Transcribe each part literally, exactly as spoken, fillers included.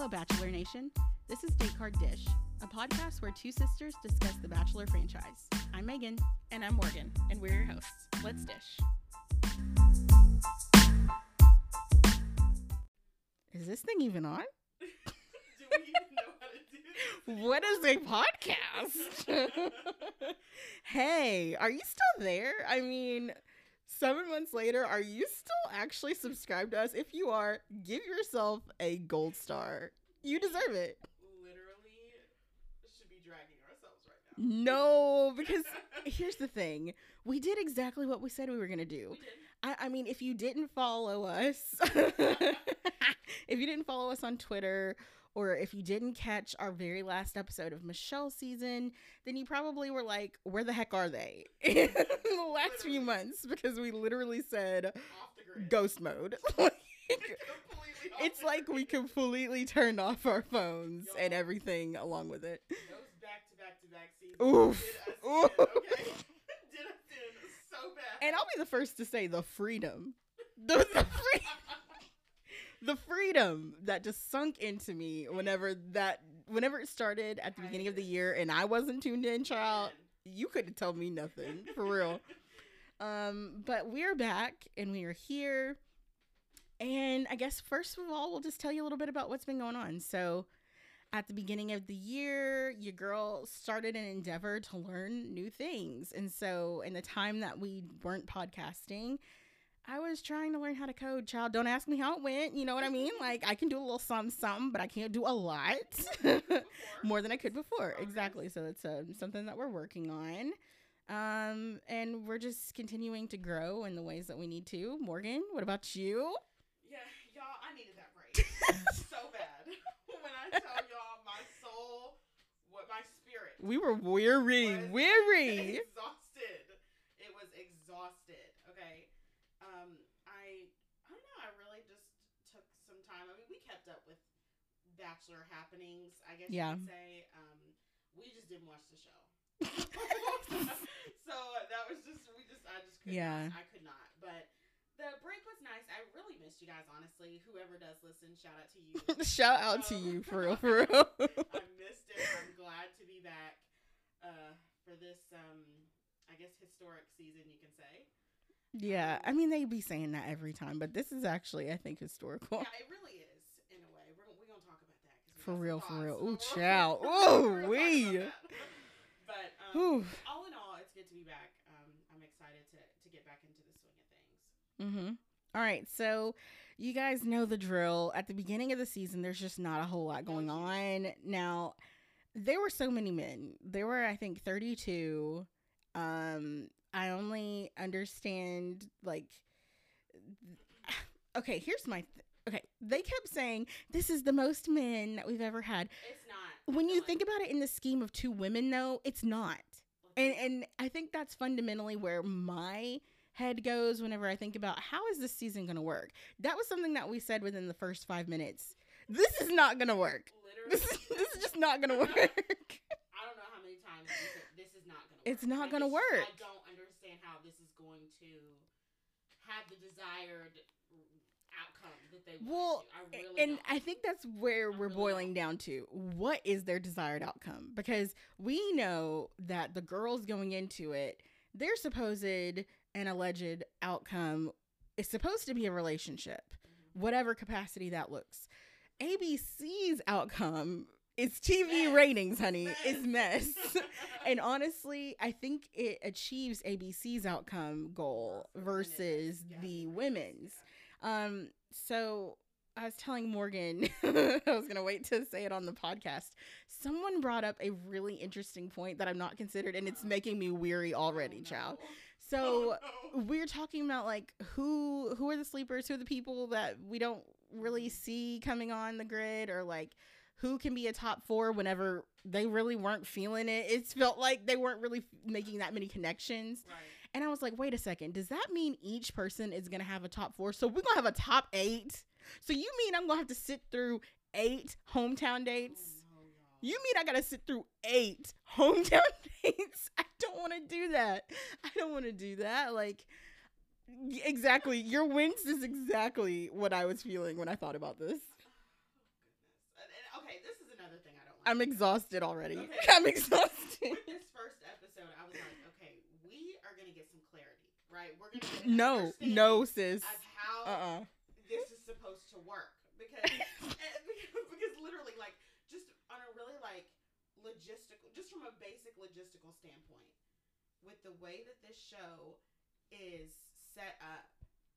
Hello, Bachelor Nation. This is Date Card Dish, a podcast where two sisters discuss the Bachelor franchise. I'm Megan. And I'm Morgan, and we're your hosts. Let's dish. Is this thing even on? Do we even know how to do this? What is a podcast? Hey, are you still there? I mean, seven months later, are you still actually subscribed to us? If you are, give yourself a gold star. You deserve it. Literally should be dragging ourselves right now. No, because here's the thing. We did exactly what we said we were going to do. We did. I, I mean, if you didn't follow us, if you didn't follow us on Twitter, or if you didn't catch our very last episode of Michelle's season, then you probably were like, where the heck are they in the last Literally. few months? Because we literally said Off the grid. ghost mode. Completely off It's the like we grid. completely turned off our phones Y'all. and everything along with it. Those back-to-back-to-back seasons Oof. did us Oof. in, okay? Did us in so bad. And I'll be the first to say the freedom. The, the free- The freedom that just sunk into me whenever that whenever it started at the beginning of the year and I wasn't tuned in, child, you couldn't tell me nothing, for real. Um, but we're back and we are here. And I guess first of all, we'll just tell you a little bit about what's been going on. So at the beginning of the year, your girl started an endeavor to learn new things. And so in the time that we weren't podcasting, I was trying to learn how to code, child. Don't ask me how it went. You know what I mean? Like, I can do a little something, something, but I can't do a lot. More than I could before. Exactly. So it's uh, something that we're working on. Um, and we're just continuing to grow in the ways that we need to. Morgan, what about you? Yeah, y'all, I needed that break so bad. When I tell y'all my soul, what my spirit We were weary, was weary. exhausted. It was exhausted. Okay. Um, I I don't know. I really just took some time. I mean, we kept up with Bachelor happenings, I guess Yeah. you could say. Um, we just didn't watch the show. So that was just we just I just could Yeah. not. I could not. But the break was nice. I really missed you guys, honestly. Whoever does listen, shout out to you. Shout out to Um, you, for real, for real. I missed it. I'm glad to be back uh, for this, um, I guess, historic season, you can say. Yeah, I mean, they be saying that every time, but this is actually, I think, historical. Yeah, it really is, in a way. We're, we're going to talk about that. 'cause we For got some real, for thoughts. real. So Ooh, we're- child. we're Ooh, gonna talk wee. about that. But um, Whew. all in all, it's good to be back. Um, I'm excited to, to get back into the swing of things. Mm-hmm. All right, so you guys know the drill. At the beginning of the season, there's just not a whole lot going on. Now, there were so many men. There were, I think, thirty-two. Um, I only understand, like, okay, here's my, th- okay, they kept saying, this is the most men that we've ever had. It's not. When you Like, think about it in the scheme of two women, though, it's not. And and I think that's fundamentally where my head goes whenever I think about how is this season going to work. That was something that we said within the first five minutes. This is not going to work. literally, This is, this is just not going to work. I don't know how many times you said, this is not going to work. It's not Like, gonna just- work. I don't understand how this is going to have the desired outcome that they want. Well, to. I really and don't. I think that's where I we're really boiling don't. down to. What is their desired outcome? Because we know that the girls going into it, their supposed and alleged outcome is supposed to be a relationship, Mm-hmm. whatever capacity that looks. A B C's outcome is T V Mess. ratings, honey. Mess. It's mess. And honestly, I think it achieves A B C's outcome goal versus Yeah, the yeah. women's. Um, so I was telling Morgan, I was going to wait to say it on the podcast. Someone brought up a really interesting point that I'm not considered, and it's making me weary already, Oh, no. child. So Oh, no. we're talking about like who who are the sleepers, who are the people that we don't really see coming on the grid, or like who can be a top four whenever they really weren't feeling it. It's felt like they weren't really f- making that many connections. Right. And I was like, wait a second, does that mean each person is going to have a top four? So we're going to have a top eight? So you mean I'm going to have to sit through eight hometown dates? Oh, no, y'all. You mean I got to sit through eight hometown dates? I don't want to do that. I don't want to do that. Like, y- exactly. Your wince is exactly what I was feeling when I thought about this. And, and I'm exhausted already. Okay. I'm exhausted. With this first episode, I was like, okay, we are gonna get some clarity, right? We're gonna get an No, understanding no, sis. of how Uh-uh. this is supposed to work because because, because literally, like, just on a really like logistical, just from a basic logistical standpoint, with the way that this show is set up,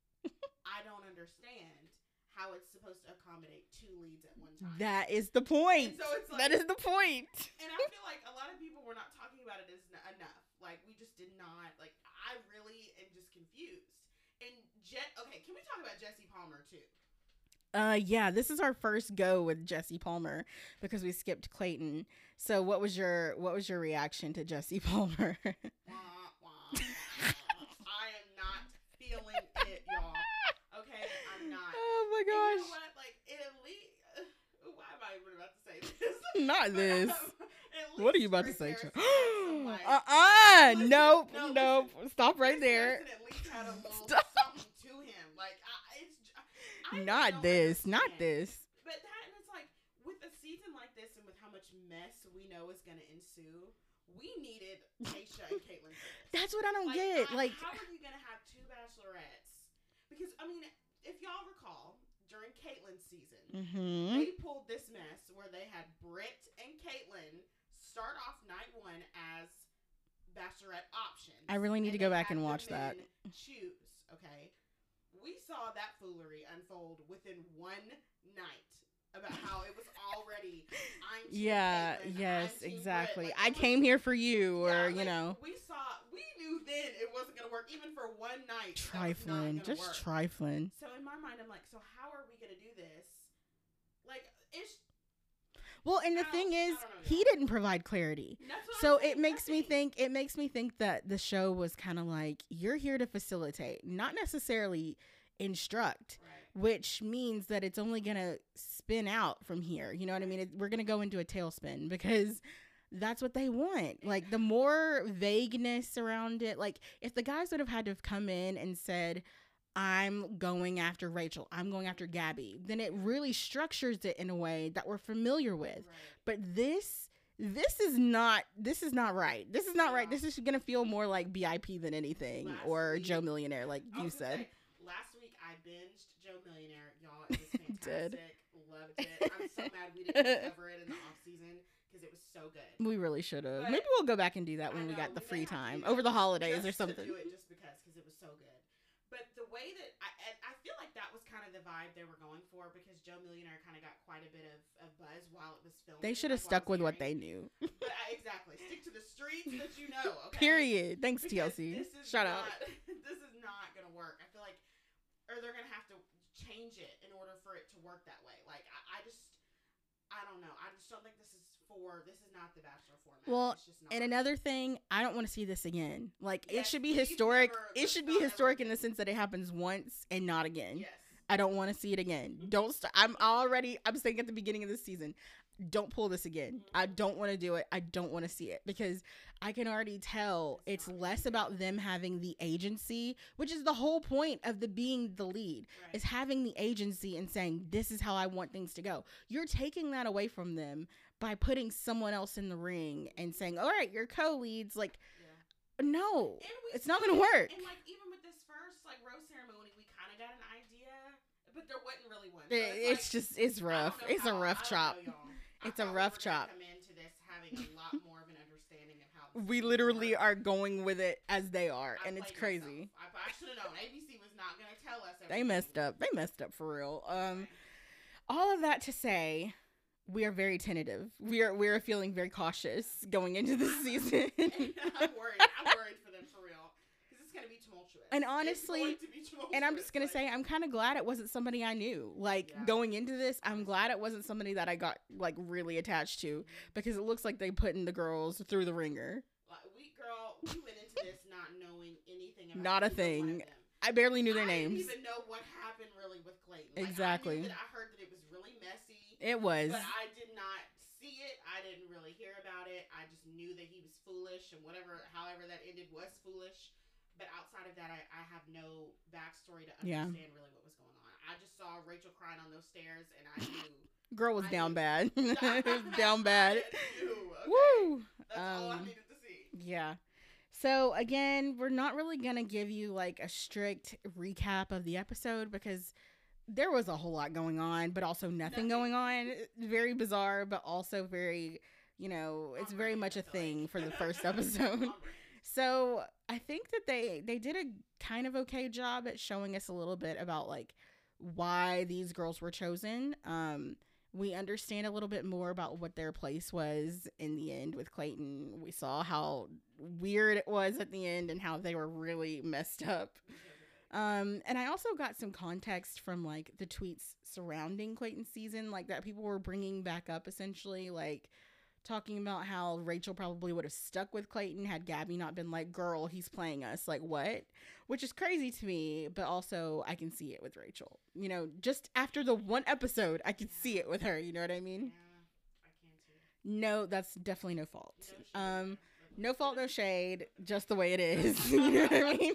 I don't understand how it's supposed to accommodate two leads at one time. That is the point. And so it's like, that is the point. And I feel like a lot of people were not talking about it as n- enough. Like, we just did not, like, I really am just confused. And Jet, okay, can we talk about Jesse Palmer too? Uh, yeah, this is our first go with Jesse Palmer because we skipped Clayton. So, what was your what was your reaction to Jesse Palmer? Wah, wah, wah. I am not feeling it, y'all. Okay, I'm not. Oh my And you gosh! know what? Like, at least, why am I even about to say this? Not this. But, um, at What are least you about to Chris say? Harrison Cho- had some, like, uh uh listen, nope, no, nope. Stop right Chris there. Harrison at least had a little Stop. something to him. Like, I, it's, j- I just Not don't this. Not understand. this. But that, and it's like, with a season like this and with how much mess we know is going to ensue, we needed Tayshia and Caitlyn for this. That's what I don't Like, get. I- Like, how are you going to have two bachelorettes? Because, I mean, if y'all recall, during Caitlyn's season, mm-hmm. they pulled this mess where they had Britt and Caitlyn start off night one as bachelorette options. I really need and to go they back had and the watch that. men choose, okay? We saw that foolery unfold within one night about how it was already I'm team Yeah, Caitlyn, yes, I'm team exactly. Britt. Like, I it was- came here for you, yeah, or you like, know, we saw we knew then it wasn't gonna work even for one night. that was not trifling, gonna just work. trifling. So in my mind, I'm like, so how are we gonna do this? Like, it's Well, and the I thing don't- I is, don't know, he y'all. didn't provide clarity. that's what So I'm saying, it makes me nothing. think it makes me think that the show was kind of like, you're here to facilitate, not necessarily instruct, Right. which means that it's only going to spin out from here. You know what I mean? It, we're going to go into a tailspin because that's what they want. Like, the more vagueness around it, like if the guys would have had to have come in and said, I'm going after Rachel, I'm going after Gabby, then it really structures it in a way that we're familiar with. Right. But this this is not this is not right. This is not right. No. This is gonna feel more like B I P than anything, Last or week- Joe Millionaire, like I you was gonna said. say, last week I binged Joe Millionaire, y'all. It was Did. fantastic. Loved it. I'm so mad we didn't cover it in the off season because it was so good. We really should have. But- Maybe we'll go back and do that I when we know, got the we may free have to time do over that the holidays just or to something. do it just because because it was so good. But the way that I and I feel like that was kind of the vibe they were going for because Joe Millionaire kind of got quite a bit of, of buzz while it was filming. They should have like, while stuck I was with what hearing. they knew. But I, exactly, stick to the streets that you know. Okay? Period. Thanks, T L Because C. this is Shout not, out. This is not gonna work. I feel like, or they're gonna have to change it in order for it to work that way. Like I, I just, I don't know. I just don't think this is for. This is not the Bachelor format. Well, it's just not. And another thing, I don't want to see this again. Like, it Yes, should be please historic. never- It let's should not be ever historic in again. the sense that it happens once and not again. Yes. I don't want to see it again. Don't start. I'm already, I'm saying at the beginning of the season, don't pull this again. I don't want to do it. I don't want to see it because I can already tell it's less about them having the agency, which is the whole point of the being the lead, Right. is having the agency and saying, this is how I want things to go. You're taking that away from them by putting someone else in the ring and saying, all right, you're co-leads. Like, Yeah. no, And we it's not still- going to work. And like even with this first like rose ceremony, we kind of got an idea, but there wasn't really one. So It- it's, it's like, just, it's I don't rough. know It's a how- rough I don't chop. know, y'all. I It's a thought we rough were gonna chop. Come into this having a lot more of an understanding of how this We is gonna literally work. are going with it as they are, I and it's played crazy. myself. I, I should have known. A B C was not going to tell us. They everything. messed up. They messed up for real. Um, Okay. all of that to say, we are very tentative. We are we are feeling very cautious going into this season. I'm worried. I'm worried for them for real. Because it's going to be tumultuous. And It's honestly- going to be tumultuous. And I'm just gonna like- say, I'm kind of glad it wasn't somebody I knew. Like Yeah. going into this, I'm glad it wasn't somebody that I got like really attached to, because it looks like they putting the girls through the ringer. Like, we girl, we went into this not knowing anything about Not a either one of thing. them. I barely knew their I names. didn't even know what happened really with Clayton. Like, Exactly. I, knew that I heard that it was really messy, It was. but I did not see it. I didn't really hear about it. I just knew that he was foolish and whatever, however that ended was foolish. But outside of that, I, I have no backstory to Yeah. understand really what was going on. I just saw Rachel crying on those stairs, and I knew Girl was I down knew. bad. It was down bad. I knew, okay? Woo! That's all I Um, needed to see. Yeah. So again, we're not really gonna give you like a strict recap of the episode because there was a whole lot going on, but also nothing, Nothing. going on. Very bizarre, but also very, you know, it's On very brand, much a I feel thing like. for the first episode. On brand. So I think that they they did a kind of okay job at showing us a little bit about like why these girls were chosen. Um, we understand a little bit more about what their place was in the end with Clayton. We saw how weird it was at the end and how they were really messed up. Um, and I also got some context from like the tweets surrounding Clayton's season, like that people were bringing back up essentially, like talking about how Rachel probably would have stuck with Clayton had Gabby not been like, girl, he's playing us. Like, what? Which is crazy to me, but also I can see it with Rachel. You know, just after the one episode, I can see it with her. You know what I mean? Yeah, I can too. No, that's definitely no fault. No shade, Um, but- no fault, no shade, just the way it is. You know what I mean?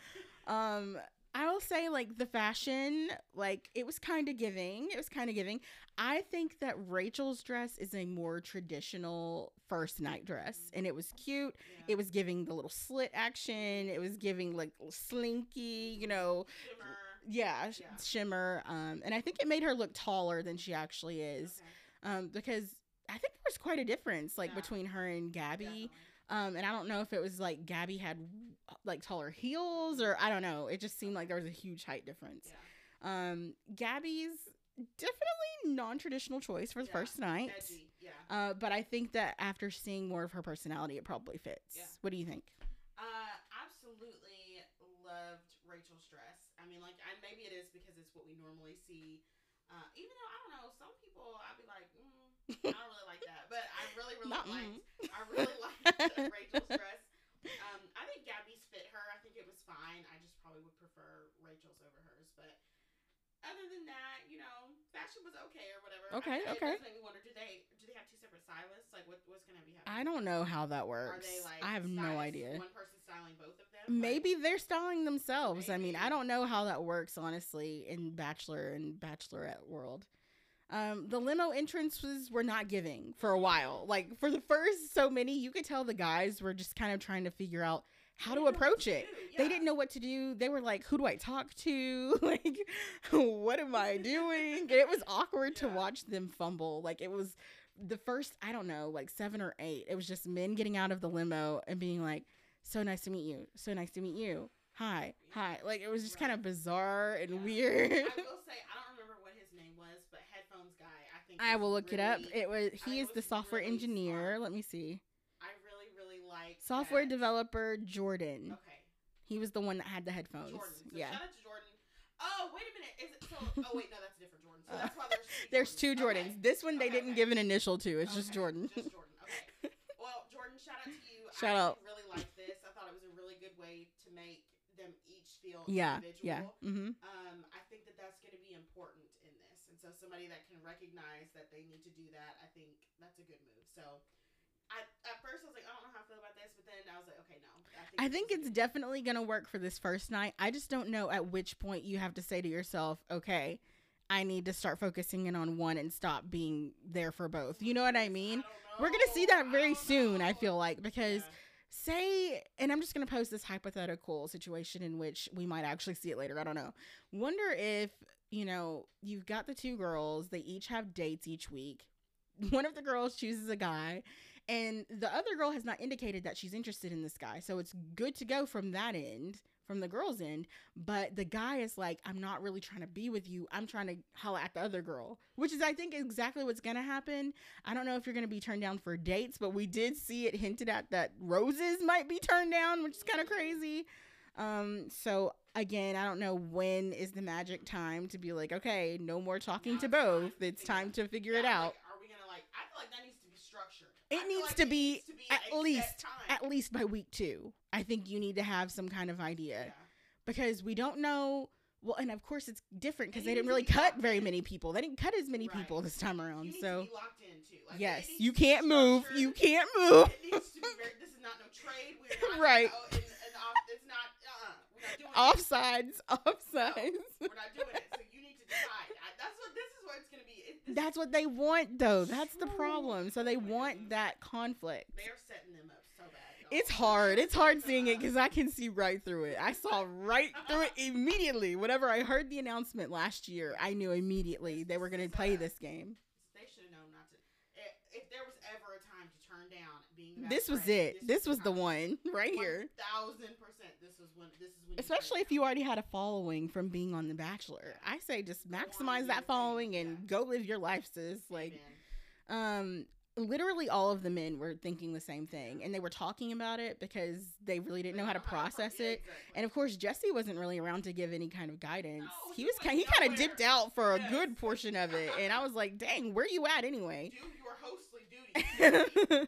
um, I will say, like, the fashion, like, it was kind of giving. It was kind of giving. I think that Rachel's dress is a more traditional first night dress, and it was cute. Yeah. It was giving the little slit action. It was giving, like, slinky, you know, Shimmer. yeah, sh- Yeah. shimmer. Um, and I think it made her look taller than she actually is, Okay. um, because I think there was quite a difference, like, Yeah. between her and Gabby. Definitely. Um, and I don't know if it was like Gabby had like taller heels or I don't know. It just seemed like there was a huge height difference. Yeah. Um, Gabby's definitely non-traditional choice for the Yeah. first night. Edgy. Yeah. Uh, but I think that after seeing more of her personality, it probably fits. Yeah. What do you think? Uh, absolutely loved Rachel's dress. I mean, like, I maybe it is because it's what we normally see. Uh, even though I don't know, some people I'd be like, mm, I don't really like that, but I really, really Not liked. mm. I really liked Rachel's dress. Um, I think Gabby's fit her. I think it was fine. I just probably would prefer Rachel's over hers, but other than that, you know, fashion was okay or whatever. Okay, I, okay. It does make me wonder: do they do they have two separate stylists? Like, what what's gonna be happening? I don't know how that Are works. they like? I have no stylists, idea. One person styling both of them. Like, Maybe they're styling themselves. I mean, I Maybe. don't know how that works, honestly, in Bachelor and Bachelorette world. Um, the limo entrances were not giving for a while. Like, for the first so many, you could tell the guys were just kind of trying to figure out how they to didn't know what approach to it. do, They yeah. didn't know what to do. They were like, who do I talk to? Like, what am I doing? And it was awkward to Yeah. watch them fumble. Like, it was the first, I don't know, like seven or eight. It was just men getting out of the limo and being like, so nice to meet you. So nice to meet you. Hi. Hi. Like, it was just kind of bizarre and Yeah. weird. I will say I don't remember what his name was, but headphones guy. I think I was will look it up. really- It was I he is was the software really engineer. smart. Let me see. I really, really like Software that. developer Jordan. Okay, He was the one that had the headphones. Jordan. So Yeah. shout out to Jordan. Oh, wait a minute. Is it so? Oh, wait, no, that's a different Jordan. So that's why there's two There's two Jordans. Jordans. This one they Okay, didn't okay. give an initial to. It's just Okay, Jordan. Just Jordan. Okay. Well, Jordan, shout out to you. Shout I out. actually really liked this. I thought it was a really good way to make them each feel Yeah. individual. Yeah. Mm-hmm. Um, I think that that's going to be important in this, and so somebody that can recognize that they need to do that, I think that's a good move. So, I at first I was like, I don't know how I feel about this, but then I was like, okay, no. I think, I this think is it's good. definitely going to work for this first night. I just don't know at which point you have to say to yourself, okay, I need to start focusing in on one and stop being there for both. You know what I mean? don't We're going to see that know. very don't soon, I know. feel like, because Yeah. say, and I'm just going to pose this hypothetical situation in which we might actually see it later. I don't know. Wonder if, you know, you've got the two girls, they each have dates each week. One of the girls chooses a guy, and the other girl has not indicated that she's interested in this guy. So it's good to go from that end, from the girl's end. But the guy is like, I'm not really trying to be with you. I'm trying to holla at the other girl, which is, I think, exactly what's going to happen. I don't know if you're going to be turned down for dates, but we did see it hinted at that roses might be turned down, which is kind of crazy. Um, so again, I don't know when is the magic time to be like, okay, no more talking Now to it's time both. to It's figure time it- to figure Yeah, it I'm out. like, are we gonna like? I feel like that needs to be structured. It I feel needs like to it be needs to be at a set least- time. At least by week two, I think you need to have some kind of idea Yeah. because we don't know. Well, and of course it's different because And they you didn't need to really be cut locked very in. many people. They didn't cut as many Right. people this time You around. need So to be locked in too. Like, yes, it needs you to be can't move. structured. You can't move. It needs to be very. This is not no trade. We're not. Right. Oh, and, and off, it's not. Uh. uh We're not doing it. Offsides, offsides. We're not doing it. So you need to Right. I, that's what this is what it's gonna be. It, this, That's what they want, though. That's the True. problem. So they want that conflict. They're setting them up so bad. Y'all. It's hard. It's hard seeing it because I can see right through it. I saw right through it immediately. Whenever I heard the announcement last year, I knew immediately they were going to play this game. They should have known not to. If there was ever a time to turn down being the This was bachelorette, it. This was the time. one right here. Thousand percent. This was when. This is when. Especially if you already had a following from being on The Bachelor. I say just maximize that following and go live your life, sis. Like, um, literally all of the men were thinking the same thing, and they were talking about it because they really didn't know how to process it. And of course, Jesse wasn't really around to give any kind of guidance. No, He he was was kind. He kind of nowhere. dipped out for a Yes. good portion of it, and I was like, "Dang, where you at anyway?" Do your hostly duty.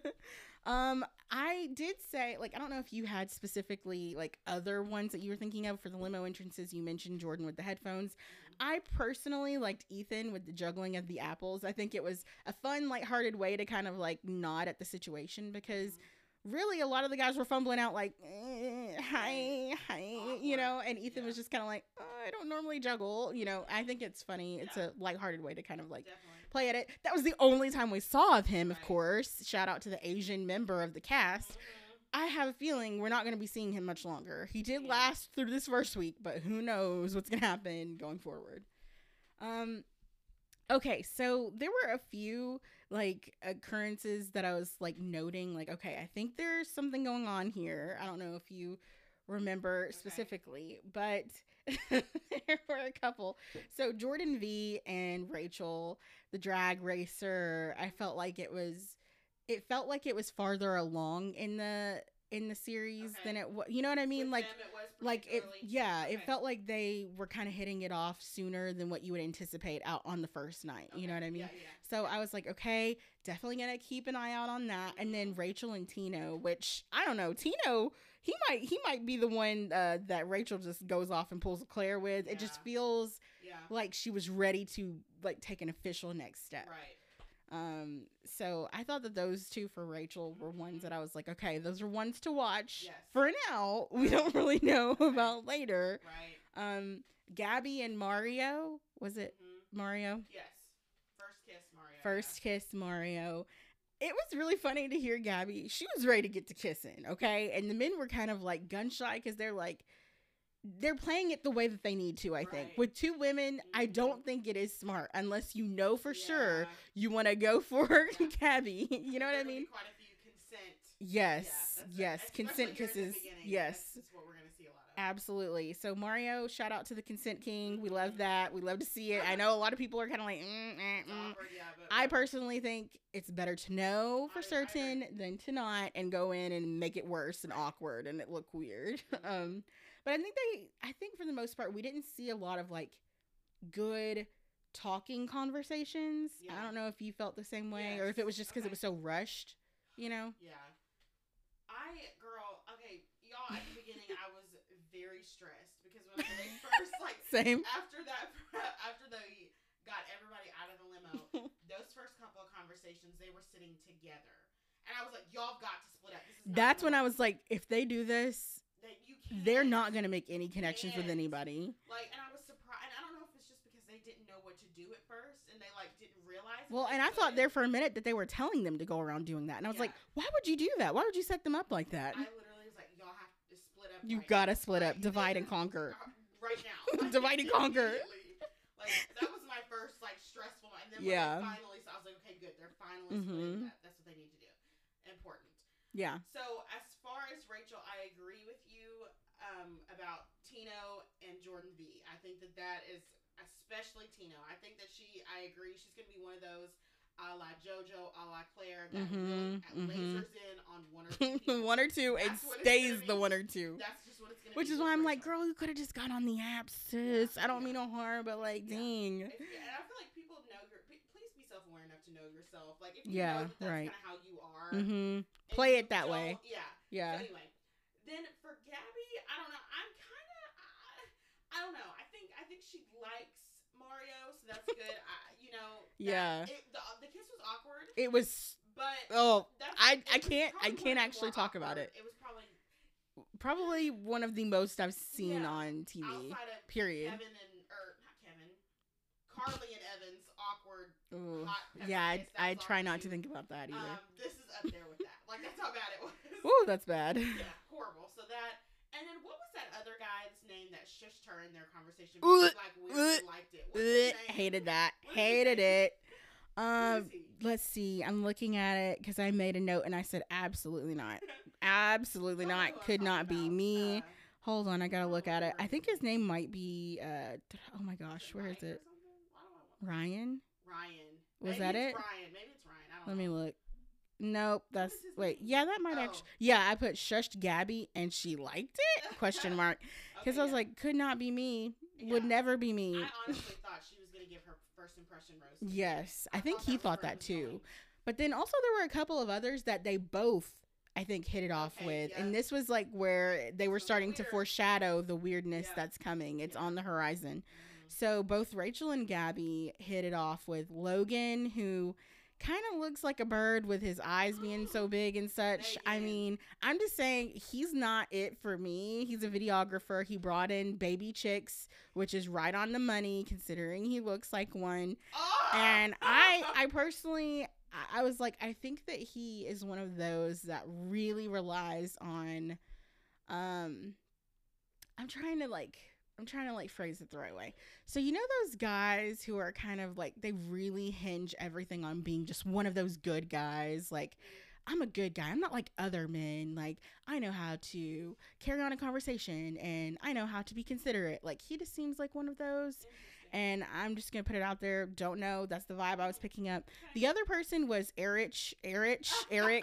um, I did say, like, I don't know if you had specifically like other ones that you were thinking of for the limo entrances. You mentioned Jordan with the headphones. I personally liked Ethan with the juggling of the apples. I think it was a fun, lighthearted way to kind of like nod at the situation because really a lot of the guys were fumbling out like, eh, hi, hi, you know, and Ethan Yeah. was just kind of like, oh, I don't normally juggle. You know, I think it's funny. It's Yeah. a lighthearted way to kind of like Definitely. play at it. That was the only time we saw of him, of Right. course. Shout out to the Asian member of the cast. Mhm. I have a feeling we're not going to be seeing him much longer. He did Yeah. last through this first week, but who knows what's going to happen going forward. Um, okay, so there were a few like occurrences that I was like noting, like, okay, I think there's something going on here. I don't know if you remember Okay. specifically, but there were a couple. So Jordan V and Rachel, the drag racer, I felt like it was, it felt like it was farther along in the in the series Okay. than it was. You know what I mean? With like. them, it was Like it, particularly- yeah, it Okay. felt like they were kind of hitting it off sooner than what you would anticipate out on the first night. You know Okay. what I mean? Yeah, yeah. So I was like, okay, definitely gonna keep an eye out on that. And then Rachel and Tino, which I don't know, Tino, he might he might be the one uh, that Rachel just goes off and pulls a Claire with. It just Yeah. feels Yeah. like she was ready to like take an official next step. Right. Um, so I thought that those two for Rachel were ones that I was like, okay, those are ones to watch Yes. for now. We don't really know about later. Right. Um, Gabby and Mario, was it Mhm. Mario? Yes. First kiss, Mario. First kiss, Mario. It was really funny to hear Gabby. She was ready to get to kissing, okay? And the men were kind of like gun shy because they're like, they're playing it the way that they need to, I think. Right. With two women, I Mhm. don't think it is smart unless you know for sure Yeah. you want to go for Yeah. Gabby. You know what I There would be mean? Quite a few consent. Yes, Yeah, that's- yes. especially Consent during the kisses. beginning, Yes. That's just what we're gonna see a lot of. Absolutely. So Mario, shout out to the Consent King. We love that. We love to see it. I know a lot of people are kind of like, mm, mm, It's mm. awkward, yeah, but I whatever. personally think it's better to know for I- I certain agree. than to not and go in and make it worse and Right. awkward and it look weird. Mhm. um, but I think they, I think for the most part, we didn't see a lot of like good talking conversations. I Yeah. don't know if you felt the same way or if Yes. it was just because Okay. it was so rushed, you know? Yeah. I, girl, okay, y'all, at the beginning, I was very stressed because when they first, like, Same. after that, after they got everybody out of the limo, those first couple of conversations, they were sitting together. And I was like, y'all got to split up. This is not That's gonna when I work. was like, if they do this, That you can't. they're not going to make any connections with Can't. anybody. Like, and I was surprised. And I don't know if it's just because they didn't know what to do at first and they, like, didn't realize. Well, what and they I thought could. there for a minute that they were telling them to go around doing that. And I was Yeah. like, why would you do that? Why would you set them up like that? I literally was like, y'all have to split up. You right gotta now. split up, Like, divide and this- conquer. uh, Right now. Divide and conquer. Immediately. Like, that was my first, like, stressful. And then Yeah. when they finally, so I was like, okay, good. They're finally Mhm. splitting that. That's what they need to do. Important. Yeah. So, as far as Rachel, I agree with you um, about Tino and Jordan V. I think that that is, especially Tino. I think that she, I agree, she's going to be one of those a la JoJo, a la Claire, that Mhm, really mhm. lasers in on one or two people. one or two, it That's what it's stays gonna the be. one or two. That's just what it's going to be. Which is with why I'm like, Rachel. girl, you could have just got on the app, sis. I don't Yeah. mean no harm, but like, Yeah. dang. If, and I feel like people know your. p- Please be self-aware enough to know yourself. Like if you Yeah, know that that's right. kind of how you are. Mm-hmm. and Play you it that don't- way. Yeah. Yeah. So anyway, then for Gabby, I don't know. I'm kind of. I, I don't know. I think I think she likes Mario, so that's good. I, you know. that- Yeah. It, the, the kiss was awkward, It was, but. oh, That's, I- it I was can't- I probably can't one of the actually more talk about awkward- it. It was probably probably one of the most I've seen Yeah. on T V. outside of Period. Kevin and or not Kevin. Carly and Evan's awkward. Ooh. Hot pepper Yeah, I, kiss, that I was try awkward not to too. think about that either. Um, this is up there with that. Like that's how bad it was. Ooh, that's bad. Yeah, horrible. So that, and then what was that other guy's name that shushed her in their conversation? Ooh, Because, like, we really liked it. What's Ugh, his name? hated that. What is his Hated name? it. Um, Who is he? let's see. I'm looking at it because I made a note and I said absolutely not. Absolutely Y'all know not. who I'm Could not talking be about. me. Uh, Hold on, I gotta don't look at it. remember I his think his name. name might be. Uh, oh my gosh, where is Ryan or it? something? Why do I want- Ryan. Ryan. Was Maybe that it's it? Ryan. Maybe it's Ryan. I don't Let know. me look. Nope, that's is his wait. name? Yeah, that might Oh. actually. Yeah, I put shushed Gabby and she liked it? Question mark. Because Okay, I was yeah. like, could not be me. Would Yeah. never be me. I honestly thought she was gonna give her first impression rose. to Yes, me. I think thought he was thought where it that was too. going. But then also there were a couple of others that they both, I think, hit it off Okay, with. yeah. And this was like where they were So starting to weird. foreshadow the weirdness Yeah. that's coming. It's Yeah. on the horizon. Mhm. So both Rachel and Gabby hit it off with Logan, who kind of looks like a bird with his eyes being so big and such. I Megan. mean, I'm just saying he's not it for me. He's a videographer. He brought in Baby Chicks, which is right on the money considering he looks like one. Oh! And I I personally I- I was like, I think that he is one of those that really relies on um I'm trying to like I'm trying to like phrase it the right way. So you know those guys who are kind of like they really hinge everything on being just one of those good guys. Like I'm a good guy. I'm not like other men. Like I know how to carry on a conversation and I know how to be considerate. Like he just seems like one of those. And I'm just gonna put it out there. Don't know. That's the vibe I was picking up. The other person was Erich, Erich, Eric,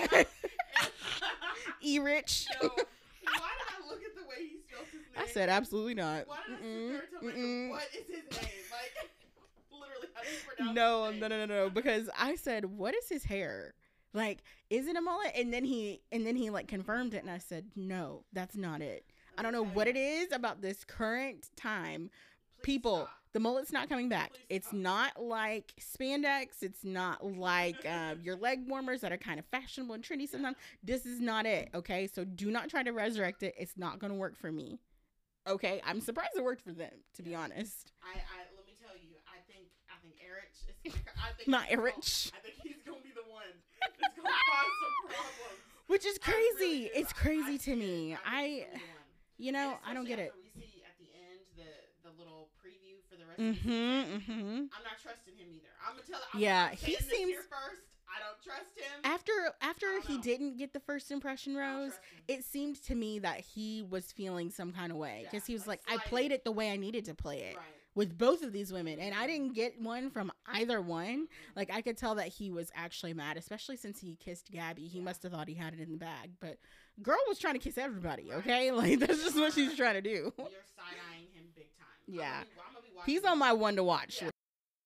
Erich. No, why did I look at the way he spelled his name? I said absolutely not. Why did I sit Mm-mm, there and tell myself, mm-mm. what is his name? Like, literally, how do you pronounce No, his no, name? no, no, no. Because I said, what is his hair? Like, is it a mullet? And then he, and then he like confirmed it, and I said, no, that's not it. I don't know what it is about this current time. Please People, stop. the mullet's not coming back. Please It's stop. not like spandex. It's not like uh, your leg warmers that are kind of fashionable and trendy sometimes. This is not it. Okay, so do not try to resurrect it. It's not gonna work for me. Okay, I'm surprised it worked for them. To be honest, I, I, let me tell you, I think, I think Erich is, I think not he's gonna- Erich. I think he's gonna be the one that's gonna cause some problems. Which is I really crazy. do. It's I- crazy I to see me. it. I, think he's gonna be the one. you know, And I don't get especially it. after we see at the end the the little preview for the rest of the season. Mm-hmm. Mm-hmm. I'm not trusting him either. I'm gonna tell. I'm, Yeah, I'm he saying this seems- here first. I don't trust him. After after I don't he know. didn't get the first impression I don't rose, trust him. it seemed to me that he was feeling some kind of way because Yeah, he was like like, I slighted. played it the way I needed to play it Right. with both of these women, and I didn't get one from either one. Mhm. Like I could tell that he was actually mad, especially since he kissed Gabby. He Yeah. must have thought he had it in the bag, but girl was trying to kiss everybody. Right. Okay, like that's just what she's trying to do. You're side eyeing him big time. I'm Yeah. gonna be- I'm gonna be watching He's on him. my one to watch. Yeah.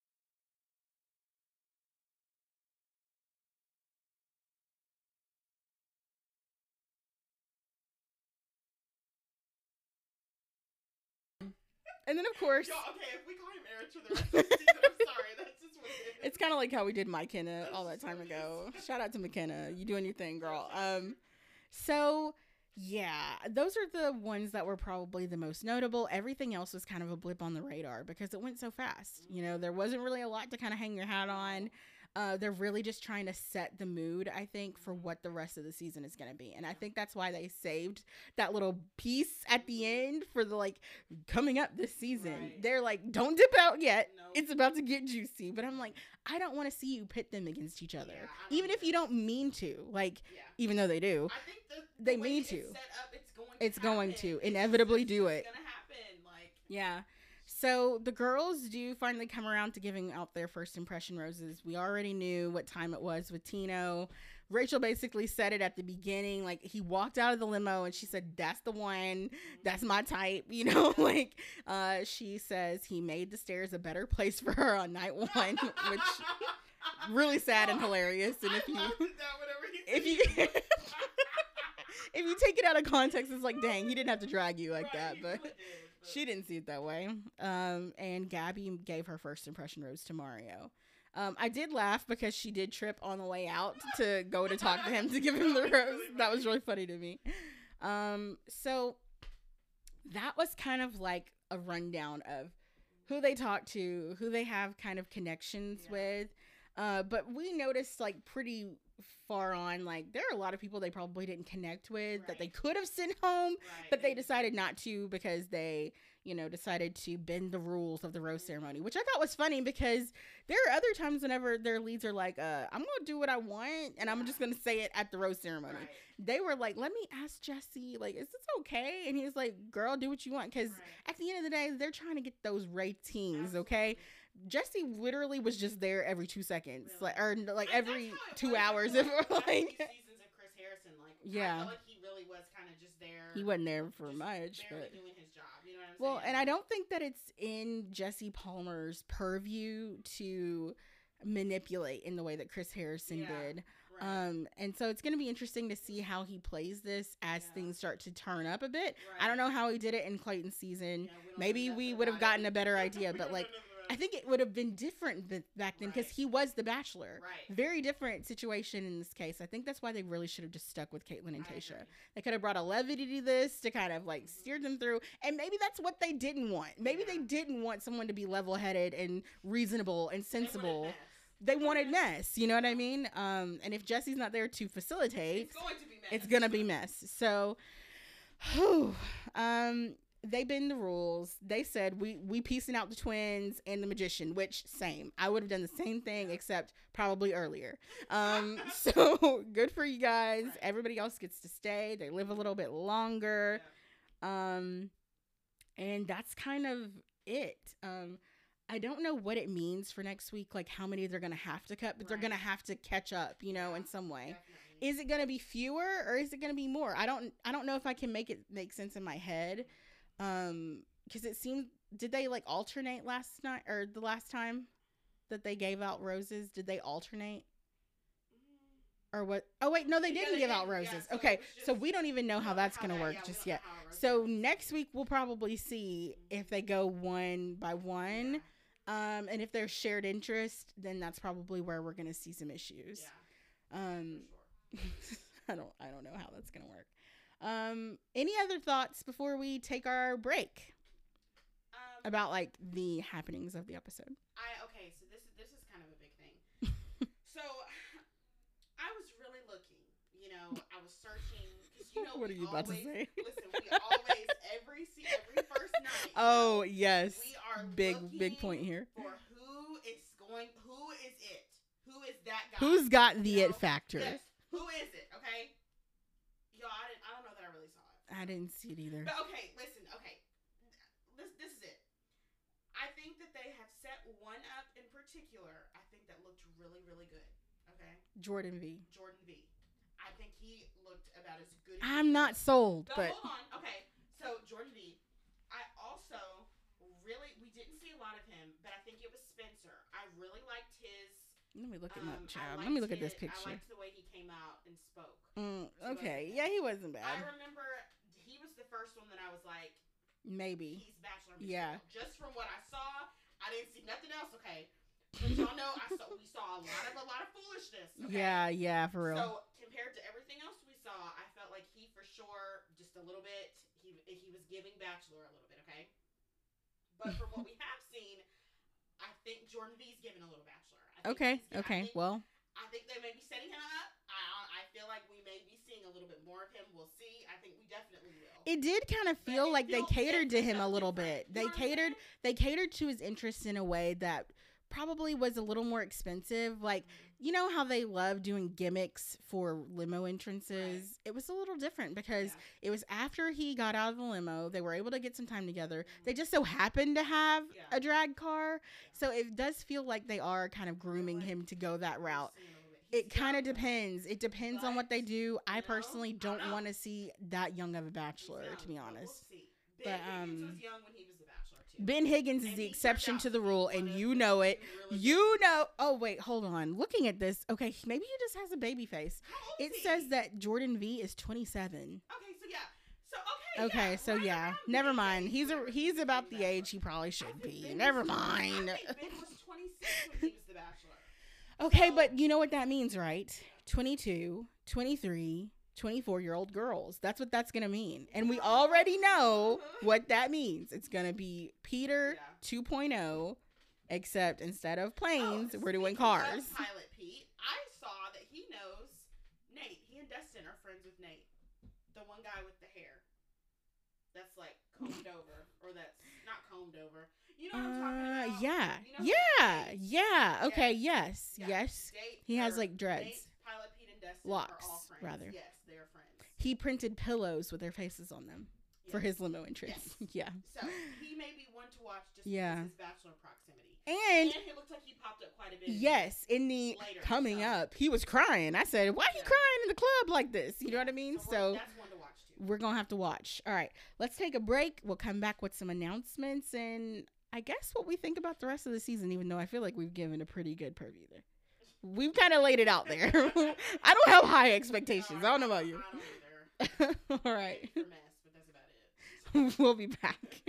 And then of course, Yo, okay, if we call him Erich for the rest of the season, I'm sorry. That's just what it is. it's kind of like how we did McKenna That's all that just time what it ago. is. Shout out to McKenna. You doing your thing, girl. Um, so yeah, those are the ones that were probably the most notable. Everything else was kind of a blip on the radar because it went so fast. You know, there wasn't really a lot to kind of hang your hat on. Uh, they're really just trying to set the mood, I think, for what the rest of the season is going to be. And I think that's why they saved that little piece at the end for the like coming up this season. Right. They're like, don't dip out yet. Nope. It's about to get juicy. But I'm like, I don't want to see you pit them against each other. Yeah, I don't Even if either. you don't mean to. Like, Yeah. even though they do. I think the, They the way need it's to. Set up, it's going It's to going happen. to It's inevitably just- do it's it. gonna happen. Like, Yeah. So the girls do finally come around to giving out their first impression roses. We already knew what time it was with Tino. Rachel basically said it at the beginning. Like he walked out of the limo and she said, that's the one. That's my type. You know, like uh, she says he made the stairs a better place for her on night one, which really sad and hilarious. And if I you, laughed at that whenever he if said you, if you take it out of context, it's like, dang, he didn't have to drag you like Right, that. he But really did, but- she didn't see it that way. Um, and Gabby gave her first impression rose to Mario. Um, I did laugh because she did trip on the way out to go to talk to him to give him the That was rose. really That was funny. really funny to me. Um, so that was kind of like a rundown of who they talk to, who they have kind of connections Yeah. with. Uh, but we noticed like pretty far on, like there are a lot of people they probably didn't connect with that they Right. could have sent home, Right. but they And- decided not to because they, you know, decided to bend the rules of the rose ceremony, which I thought was funny because there are other times whenever their leads are like, uh, I'm going to do what I want and I'm Yeah. just going to say it at the rose ceremony. Right. They were like, let me ask Jesse, like, is this okay? And he was like, girl, do what you want. Because Right. at the end of the day, they're trying to get those ratings, okay? Absolutely. Jesse literally was just there every two seconds, Really? like or like And every that's how it two was hours. for If the we're last few like, seasons of Chris Harrison, like I Yeah. felt like he really was kind of just there. he wasn't there for just much, barely but doing his job. You know what I'm well, saying? and I don't think that it's in Jesse Palmer's purview to manipulate in the way that Chris Harrison Yeah. did. right. Um, and so it's going to be interesting to see how he plays this as Yeah. things start to turn up a bit. right. I don't know how he did it in Clayton's season. Yeah, we don't Maybe know we nothing would have about gotten it. a better idea, We but don't like know nothing about I it. think it would have been different th- back then because Right. he was the Bachelor. Right. Very different situation in this case. I think that's why they really should have just stuck with Caitlyn and I Tayshia. agree. They could have brought a levity to this to kind of like Mhm. steer them through. And maybe that's what they didn't want. Maybe they Yeah. didn't want someone to be level headed and reasonable and They wanted sensible. mess. They wanted mess. You know what I mean? Um, and if Jesse's not there to facilitate, It's going to be mess. it's gonna be mess. So, whew, um, they bend the rules. They said we we piecing out the twins and the magician, which same. I would have done the same thing except probably earlier. Um, so good for you guys. Right. Everybody else gets to stay. They live a little bit longer. Um, and that's kind of it. Um, I don't know what it means for next week, like how many they're gonna have to cut, but they're Right. gonna have to catch up, you know, Yeah. in some way. Definitely. Is it going to be fewer or is it going to be more? I don't I don't know if I can make it make sense in my head. Um cuz it seemed did they like alternate last night or the last time that they gave out roses? Did they alternate or what? Oh wait, no they Yeah, didn't they give out didn't. Yeah, roses. so it okay. was So just- we don't even know We how don't that's know going to that- work yeah, we just don't know yet. how it works So yet. next week we'll probably see if they go one by one. Yeah. Um and if there's shared interest, then that's probably where we're going to see some issues. Yeah, Um for sure. I don't I don't know how that's gonna work. Um, any other thoughts before we take our break Um, about like the happenings of the episode? I okay, so this is this is kind of a big thing. So I was really looking, you know, I was searching because you know What we are you about to always- say? Listen, we always every se- every first night. you Oh know, yes, we are big big looking point here. for who is going, who is it, who is that guy? Who's got the you it know? factor? Yes, who is it? Okay, yo, I didn't, I don't know that I really saw it. I didn't see it either. But okay, listen, okay. This this is it. I think that they have set one up in particular, I think that looked really, really good. Okay? Jordan V. Jordan V. I think he looked about as good as I'm he not could. sold, But, but hold on. Okay. So Jordan V. I also really we didn't see a lot of him, but I think it was Spencer. I really liked his let me look at um, my I child. Let liked me look at this his- I picture. liked the way he came out and spoke. Mm, wasn't okay, bad. yeah, he wasn't I bad. remember he was the first one that I was like, Maybe. he's bachelor Yeah. material. Just from what I saw, I didn't see nothing else. Okay, but y'all know I saw we saw a lot of a lot of foolishness. Okay? Yeah, yeah, for real. So compared to everything else we saw, I felt like he for sure just a little bit. He he was giving bachelor a little bit. Okay, but from what we have seen, I think Jordan V's giving a little bachelor. I think okay, he's- I okay. think- Well, I think they may be setting him up. I I feel like we may be seeing a little bit more of him. We'll see. I think we definitely will. it did kind of But feel it like they feels catered to different, him a felt little different. bit. They You know what I'm catered saying? they catered to his interests in a way that probably was a little more expensive. Like, you know how they love doing gimmicks for limo entrances? Right. It was a little different because Yeah. it was after he got out of the limo. They were able to get some time together. They just so happened to have Yeah. a drag car. So it does feel like they are kind of grooming like him to go that We're route. seeing a little bit. It He's kind of young, depends. It depends on what they But, do. I you know, personally I don't don't know. want to see that young of a he's bachelor, young, to be but honest. We'll see. But, Ben Higgins um, was young when he was the bachelor too. Ben Higgins is And the he turned exception out to to the be rule, one and of you the know it. really good You ones. know. Oh wait, hold on. Looking at this, okay, maybe he just has a baby face. How old It is he? says that Jordan V is twenty-seven. Okay, so yeah. So okay. Okay, yeah, so right yeah, around never Ben mind. age, He's a whatever, he's was about the the age bachelor. he probably I should think be. Ben Never was- mind. I think Ben was twenty-six when he was the bachelor. Okay, So- but you know what that means, right? twenty-two, twenty-three, twenty-four year old girls. That's what that's going to mean. And we already know what that means. It's going to be Peter Yeah. two point oh, except instead of planes, Oh, we're doing speaking of cars. Pilot Pete, I saw that he knows Nate. He and Destin are friends with Nate, the one guy with the hair that's like combed over, or that's not combed over. You know what I'm talking Uh, about? yeah. You know who Yeah. that is? Yeah. Okay. Yes. Yeah. Yes. Nate, He has or like dreads. Nate, Pilot Pete, and Destin Locks, are all friends. rather. Yes, they are friends. He printed pillows with their faces on them for Yes. his limo entrance. Yeah. So he may be one to watch just Yeah. because his bachelor proximity. And And it looks like he popped up quite a bit. in yes, in the later, coming so- up, he was crying. I said, "Why he Yeah. crying in the club like this?" You know what I mean? we're- So that's one to watch too. we're gonna have to watch. All right, let's take a break. We'll come back with some announcements and I guess what we think about the rest of the season. Even though I feel like we've given a pretty good preview there, we've kind of laid it out there. I don't have high expectations. I don't know about you. I don't either. All right, Maybe for mess, but that's about it. we'll be back.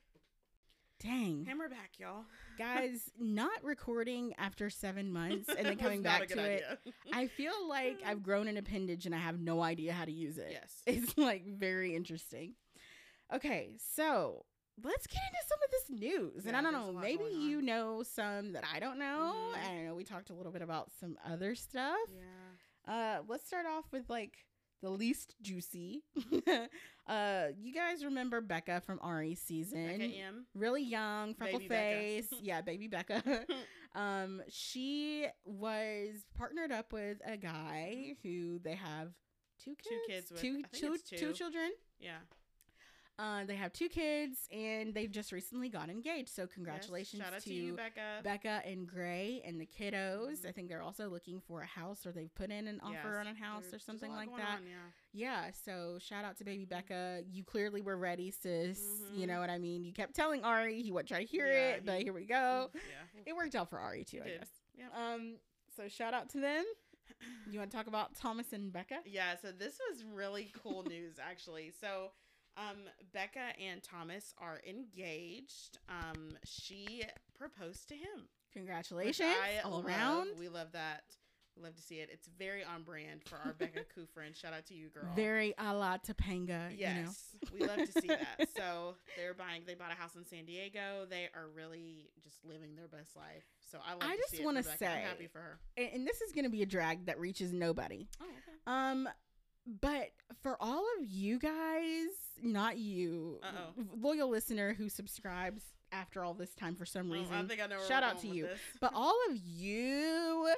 Dang. And we're back, y'all. Guys, not recording after seven months and then Was coming not back a good to it. idea. I feel like I've grown an appendage and I have no idea how to use it. Yes. It's like very interesting. Okay, so let's get into some of this news. and Yeah, I don't there's a know, lot maybe going you on. know some that I don't know. Mhm. I know we talked a little bit about some other stuff. Yeah. Uh, let's start off with like the least juicy. uh, you guys remember Becca from Ari's season? Becca M. Really young, freckle Baby Becca. face. Yeah, baby Becca. um, she was partnered up with a guy who they have two kids. Two kids with- two, I think two, it's two two. children. Yeah. Uh, they have two kids, and they've just recently got engaged. So Yes. congratulations Shout out to, to you, Becca. Becca and Gray and the kiddos. Mhm. I think they're also looking for a house, or they've put in an offer Yes. on a house There- or there's a something lot like going that. on, yeah. Yeah, so shout out to baby Becca. You clearly were ready, sis. You Mhm. know what I mean? You kept telling Ari he wouldn't try to hear Yeah, it, but he- here we go. Yeah. It worked out for Ari too, It I did. guess. Yeah. Um, so shout out to them. You want to talk about Thomas and Becca? Yeah, so this was really cool news actually. So um Becca and Thomas are engaged. Um she proposed to him. which Congratulations I all love. around. We love that. We love to see it. It's very on brand for our Becca Koo friend. Shout out to you, girl. Very a la Topanga, you know. Yes, we love to see that. So they're buying. They bought a house in San Diego. They are really just living their best life. So I love. I to just see it for wanna Becca. say- I'm happy for her. And, and this is going to be a drag that reaches nobody. Oh, okay. Um, but for all of you guys, not you, Uh-oh. loyal listener who subscribes after all this time for some reason. Oh, I think I know where shout we're out going to with you. this. But all of you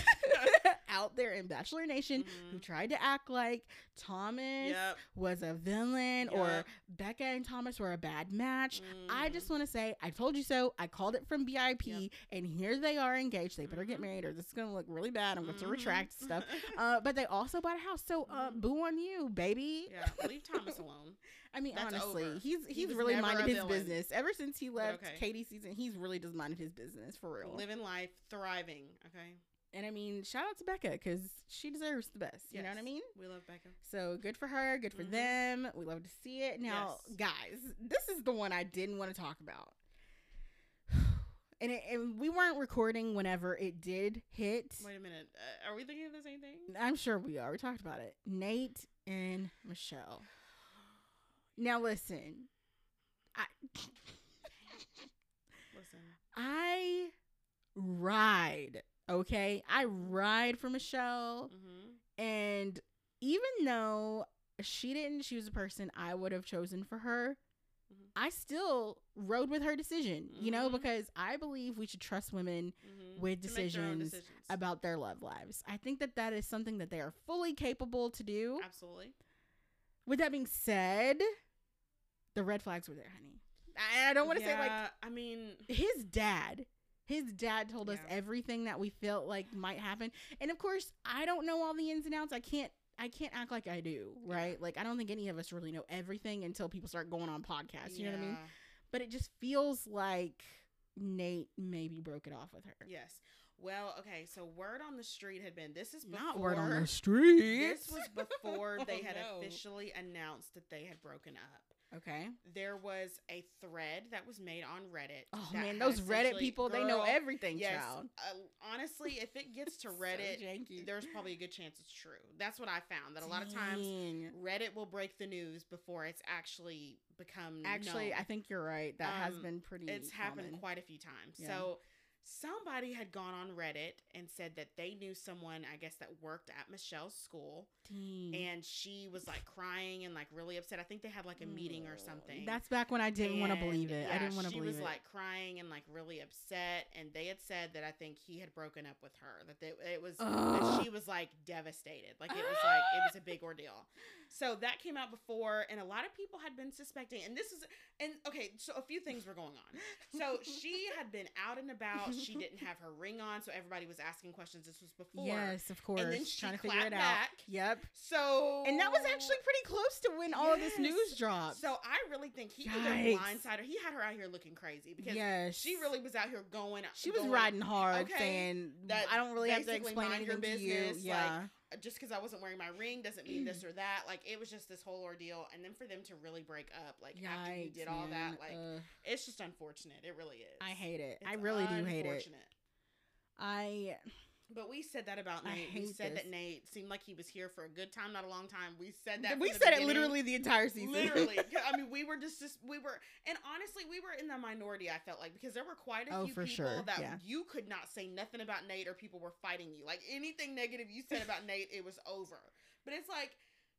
out there in Bachelor Nation who Mhm. tried to act like Thomas Yep. was a villain or Yep. Becca and Thomas were a bad match, I Mhm. just want to say, I told you so. I called it from B I P, and here they are engaged. They better get Mhm. married, or this is going to look really bad. I'm going to Mhm. retract stuff. Uh, but they also bought a house, so uh, Mhm. boo on you, baby. Yeah, leave Thomas alone. I mean, That's honestly, over. he's He he's was really never minded a his villain. business ever since he left okay. Katie's season. He's really just minded his business for real. Living life, thriving. Okay. And I mean, shout out to Becca because she deserves the best. You know what I Yes. mean? We love Becca. So good for her. Good for Mhm. them. We love to see it. Now, Yes. guys, this is the one I didn't want to talk about. And, it, and we weren't recording whenever it did hit. Wait a minute. Uh, are we thinking of the same thing? I'm sure we are. We talked about it. Nate and Michelle. Now, listen. I Listen. I ride, okay? I ride for Michelle. Mm-hmm. And even though she didn't choose a person I would have chosen for her, Mhm. I still rode with her decision, you know, Mhm. because I believe we should trust women Mm-hmm. with To make their own decisions decisions. about their love lives. I think that that is something that they are fully capable to do. Absolutely. With that being said, the red flags were there, honey. I, I don't want to say like Yeah, I mean, his dad. His dad told us Yeah. everything that we felt like might happen. And of course, I don't know all the ins and outs. I can't I can't act like I do, right? Like I don't think any of us really know everything until people start going on podcasts, you know what I mean? yeah. But it just feels like Nate maybe broke it off with her. Yes. Well, okay. So word on the street had been this is before, Not word on the street. This was before they Oh, had no. officially announced that they had broken up. Okay. There was a thread that was made on Reddit. Oh that man, had those Reddit essentially- people, they know Girl, everything, Yes. child. Uh, honestly, if it gets to So Reddit, janky. there's probably a good chance it's true. That's what I found. That a lot of times Dang. Reddit will break the news before it's actually become Actually, known. I think you're right. That has Um, been pretty It's happened common. quite a few times. Yeah. So somebody had gone on Reddit and said that they knew someone, I guess, that worked at Michelle's school, Dang. and she was like crying and like really upset. I think they had like a meeting or something. That's back when I didn't want to And, believe it. I yeah, didn't want to She believe was it. like crying and like really upset, and they had said that I think he had broken up with her. That they, it was that Ugh. she was like devastated. Like it was like it was a big ordeal. So that came out before, and a lot of people had been suspecting. And this is and okay, so a few things were going on. So she had been out and about. She didn't have her ring on, so everybody was asking questions. This was before. Yes, of course. And then she trying to figure it clapped out. back. Yep. So And that was actually pretty close to when all of this Yes. news dropped. So I really think he either Yikes. blindsided her. He had her out here looking crazy because yes, she really was out here going. she was going, riding hard, okay, saying that I don't really have to basically explain mind your anything to you. business, Yeah, just because I wasn't wearing my ring doesn't mean this or that. Like it was just this whole ordeal, and then for them to really break up, like after you Yikes, did all man. that, like Ugh, it's just unfortunate. It really is. I hate it. It's I really do hate it. unfortunate. I But we said that about I Nate. We hate said this. that Nate seemed like he was here for a good time, not a long time. We said that. we from the said it beginning. literally the entire season. Literally. I mean, we were just, just, we were, and honestly, we were in the minority, I felt like, because there were quite a Oh, few for people sure. that Yeah. you could not say nothing about Nate or people were fighting you. Like anything negative you said about Nate, it was over. But it's like,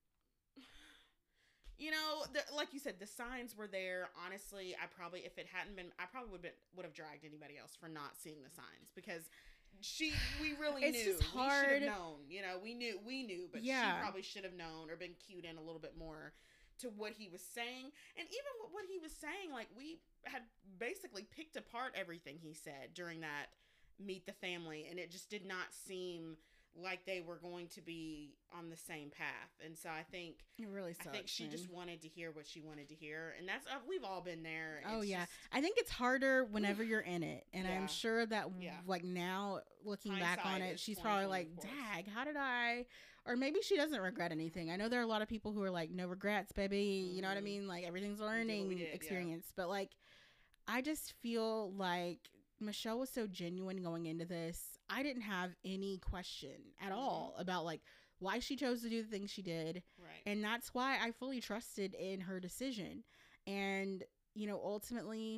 you know, the, like you said, the signs were there. Honestly, I probably, if it hadn't been, I probably would have would have dragged anybody else for not seeing the signs because she, we really It's knew. just hard. We should have known. You know, we knew, we knew, but Yeah. she probably should have known or been cued in a little bit more to what he was saying. And even with what he was saying, like we had basically picked apart everything he said during that meet the family, and it just did not seem like they were going to be on the same path. And so I think It really sucks. I think she man. just wanted to hear what she wanted to hear, and that's uh, we've all been there. Oh It's yeah, just- I think it's harder whenever you're in it, and Yeah. I'm sure that Yeah. like now looking back on Hindsight it, is she's probably like, twenty twenty, of course. "Dag, how did I?" Or maybe she doesn't regret anything. I know there are a lot of people who are like, "No regrets, baby." You know what I Mhm. mean? Like everything's a what we learning did, yeah. experience. But like, I just feel like Michelle was so genuine going into this. I didn't have any question at Mhm. all about like why she chose to do the things she did. right. And that's why I fully trusted in her decision. And, you know, ultimately,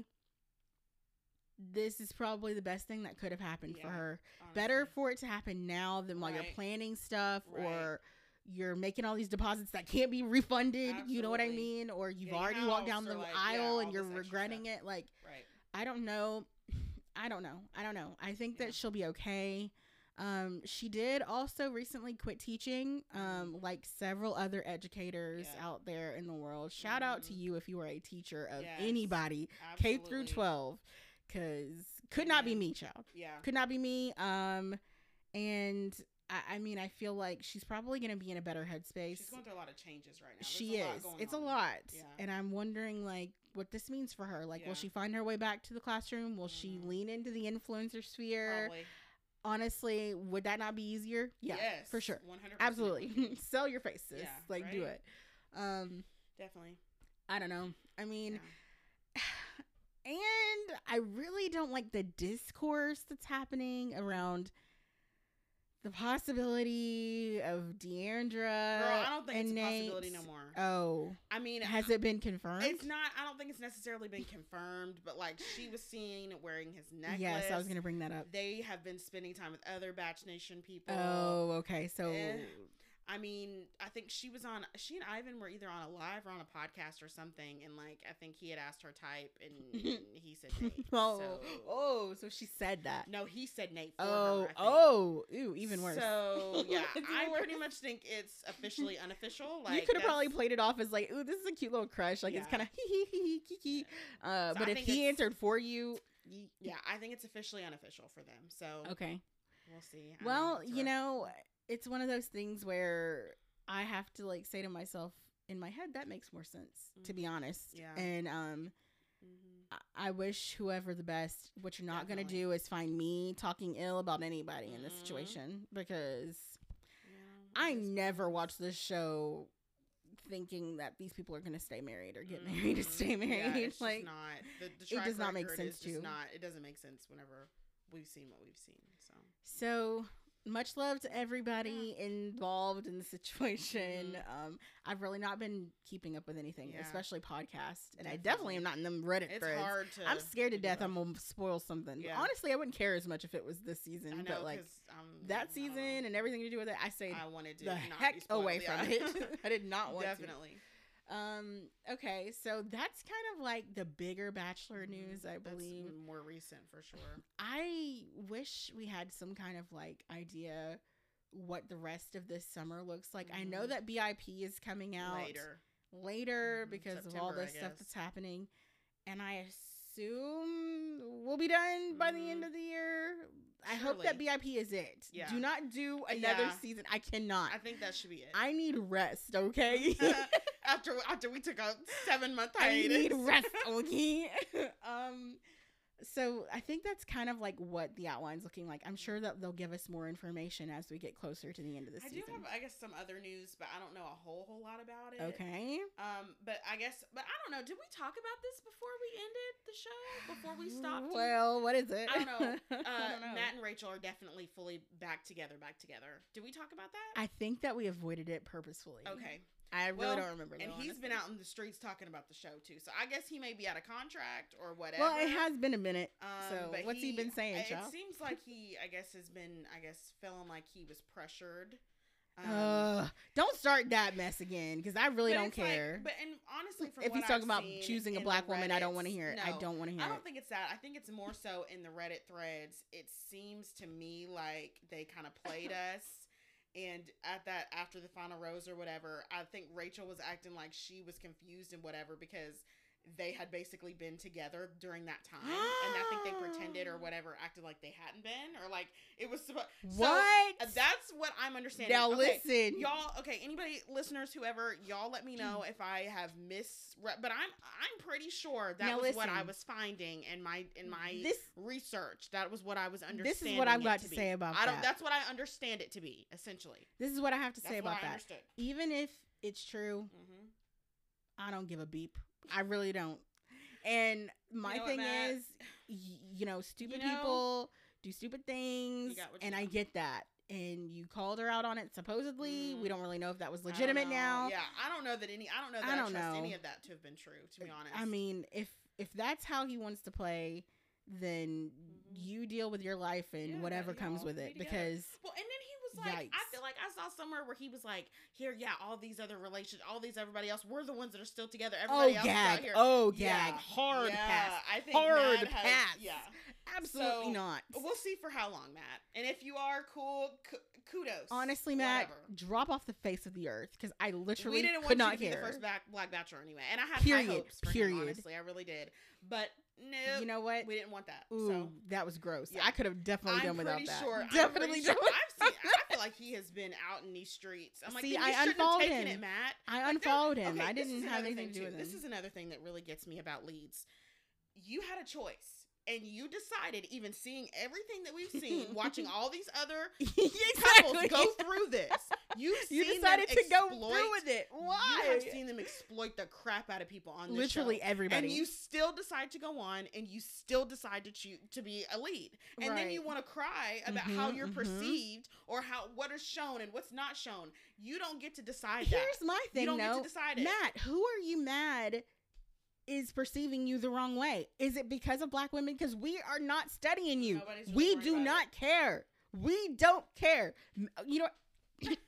this is probably the best thing that could have happened for Yeah, her. Better honestly. for it to happen now than while you're Right. planning stuff Right. or you're making all these deposits that can't be refunded. You know what I Absolutely. mean? Or you've Getting a already walked house down or, the like, yeah, aisle all and you're this extra regretting stuff. it. Like, Right. I don't know. I don't know. I don't know. I think Yeah. that she'll be okay. Um, she did also recently quit teaching, um, like several other educators Yeah. out there in the world. Shout out to Mhm. you if you were a teacher of Yes. anybody, K through Absolutely. twelve, because could not be Amen. me, child. Yeah. Could not be me. Um, and I, I mean, I feel like she's probably going to be in a better headspace. She's going through a lot of changes right now. There's She a lot is. going It's a on. lot. Yeah. And I'm wondering like what this means for her. Like, Yeah. will she find her way back to the classroom? Will she Mhm. lean into the influencer sphere? Probably. Honestly, would that not be easier? Yeah, Yes, for sure. one hundred percent. Absolutely. Sell your face, sis. Yeah, like do right? it. Um, Definitely. I don't know. I mean, Yeah. and I really don't like the discourse that's happening around the possibility of Deandra. Girl, I don't think it's and a possibility Nate. no more. Oh, I mean, has it been confirmed? It's not. I don't think it's necessarily been confirmed, but like she was seen wearing his necklace. Yes, I was gonna bring that up. They have been spending time with other Batch Nation people. Oh, okay. So Eh. I mean, I think she was on. She and Ivan were either on a live or on a podcast or something, and like I think he had asked her type, and, and he said Nate. oh, so. oh, so she said that. No, he said Nate. For Oh, her, I think. oh, ew, even worse. So yeah, It's I even worse. pretty much think it's officially unofficial. Like you could have probably that's- played it off as like, ooh, this is a cute little crush. Like it's Yeah. kind of hee hee hee hee hee. Uh, So but I if think he it's- answered for you, y- Yeah, I think it's officially unofficial for them. So okay. we'll see. I Well, it's you rough. know, it's one of those things where I have to like say to myself in my head that makes more sense, to be honest. Yeah. And um, Mhm. I, I wish whoever the best. What you're not gonna Definitely. do is find me talking ill about anybody in this Mhm. situation because Yeah, I it is what it never is. watched this show thinking that these people are going to stay married or get married to stay married. Yeah, it's like, just not. The, the track it does not make record sense is just to. Not, it doesn't make sense whenever we've seen what we've seen. So, so much love to everybody yeah. involved in the situation. Mm-hmm. Um, I've really not been keeping up with anything, yeah. especially podcasts, and definitely. I definitely am not in them Reddit it's threads. Hard to I'm scared to death. I'm gonna spoil something. Yeah. Honestly, I wouldn't care as much if it was this season, I know, but like um, that season and everything to do with it, I stayed I wanted to the not heck be spoiled, away yeah. from it. I did not want definitely. to. Definitely. Um. Okay, so that's kind of like the bigger Bachelor news, I believe. That's more recent for sure. I wish we had some kind of like idea what the rest of this summer looks like. Mm-hmm. I know that B I P is coming out later, later mm-hmm. because September, of all this stuff that's happening, and I assume we'll be done mm-hmm. by the end of the year. Surely. I hope that B I P is it. Yeah. Do not do another yeah. season. I cannot. I think that should be it. I need rest, okay? after after we took a seven month hiatus. I need rest, okay? um, so I think that's kind of like what the outline's looking like. I'm sure that they'll give us more information as we get closer to the end of the I season. I do have, I guess, some other news, but I don't know a whole whole lot about it. Okay. Um, but I guess, but I don't know. Did we talk about this before we ended the show? Before we stopped? Well, what is it? I don't know. Uh, I don't know. Matt and Rachel are definitely fully back together. Back together. Did we talk about that? I think that we avoided it purposefully. Okay. I really well, don't remember. And though, he's honestly. been out in the streets talking about the show too, so I guess he may be out of contract or whatever. Well, it has been a minute. Um, so what's he, he been saying, It child? seems like he, I guess, has been, I guess, feeling like he was pressured. Um, uh, don't start that mess again, because I really don't care. Like, but and honestly, from if what he's talking I've about choosing a black woman, I don't want to hear it. No, I don't want to hear it. I don't think it's that. I think it's more so in the Reddit threads. It seems to me like they kind of played us. And at that, after the final rose or whatever, I think Rachel was acting like she was confused and whatever because they had basically been together during that time. And I think they pretended or whatever, acted like they hadn't been. Or like it was supposed What? So, that's what I'm understanding. Now okay, listen. Y'all, okay, anybody, listeners, whoever, y'all let me know if I have mis... But I'm I'm pretty sure that now was listen. what I was finding in my in my this, research. That was what I was understanding. This is what I've got to, to say about I don't, that. That's what I understand it to be, essentially. This is what I have to that's say about I that. Understood. Even if it's true, mm-hmm. I don't give a beep. I really don't. And my you know thing what, is, y- you know, stupid you know, people do stupid things, and I want. get that. And you called her out on it. Supposedly, mm. we don't really know if that was legitimate now. Yeah, I don't know that any. I don't know that I, don't I trust know. any of that to have been true. To be honest, I mean, if if that's how he wants to play, then mm-hmm. you deal with your life and yeah, whatever comes with it. Because well, and then he was like, yikes. I feel like I saw somewhere where he was like, here, yeah, all these other relations, all these everybody else, we're the ones that are still together. Everybody oh else gag, is out here. oh yeah. gag, hard yeah, pass, I think hard Matt pass. Has, yeah. Absolutely so, not. We'll see for how long, Matt. And if you are cool, k- kudos. Honestly, Matt, whatever. drop off the face of the earth because I literally we didn't could want not you to be care. the first black, black bachelor anyway, and I had period, high hopes for period. him, honestly, I really did. But no, you know what? We didn't want that. Ooh, so that was gross. yeah. I could have definitely I'm done without pretty that. Sure, Definitely sure. done. I've seen. I feel like he has been out in these streets. I'm like, see, you I shouldn't unfollowed have taken him. It, Matt. I like, unfollowed him. Okay, I didn't have anything to do too. with him. This is another thing that really gets me about Leeds. You had a choice. And you decided, even seeing everything that we've seen, watching all these other couples exactly. go through this, you've you seen decided them to exploit, go through with it. Why? You have seen them exploit the crap out of people on this literally show. everybody, and you still decide to go on, and you still decide to choose to be a lead, and right. then you want to cry about mm-hmm, how you're mm-hmm. perceived or how what is shown and what's not shown. You don't get to decide. Here's that. my thing, you don't though. get to decide it. Matt, who are you mad is perceiving you the wrong way? Is it because of black women? Because we are not studying you. Nobody's really we worried do about not it. care. We don't care. You know.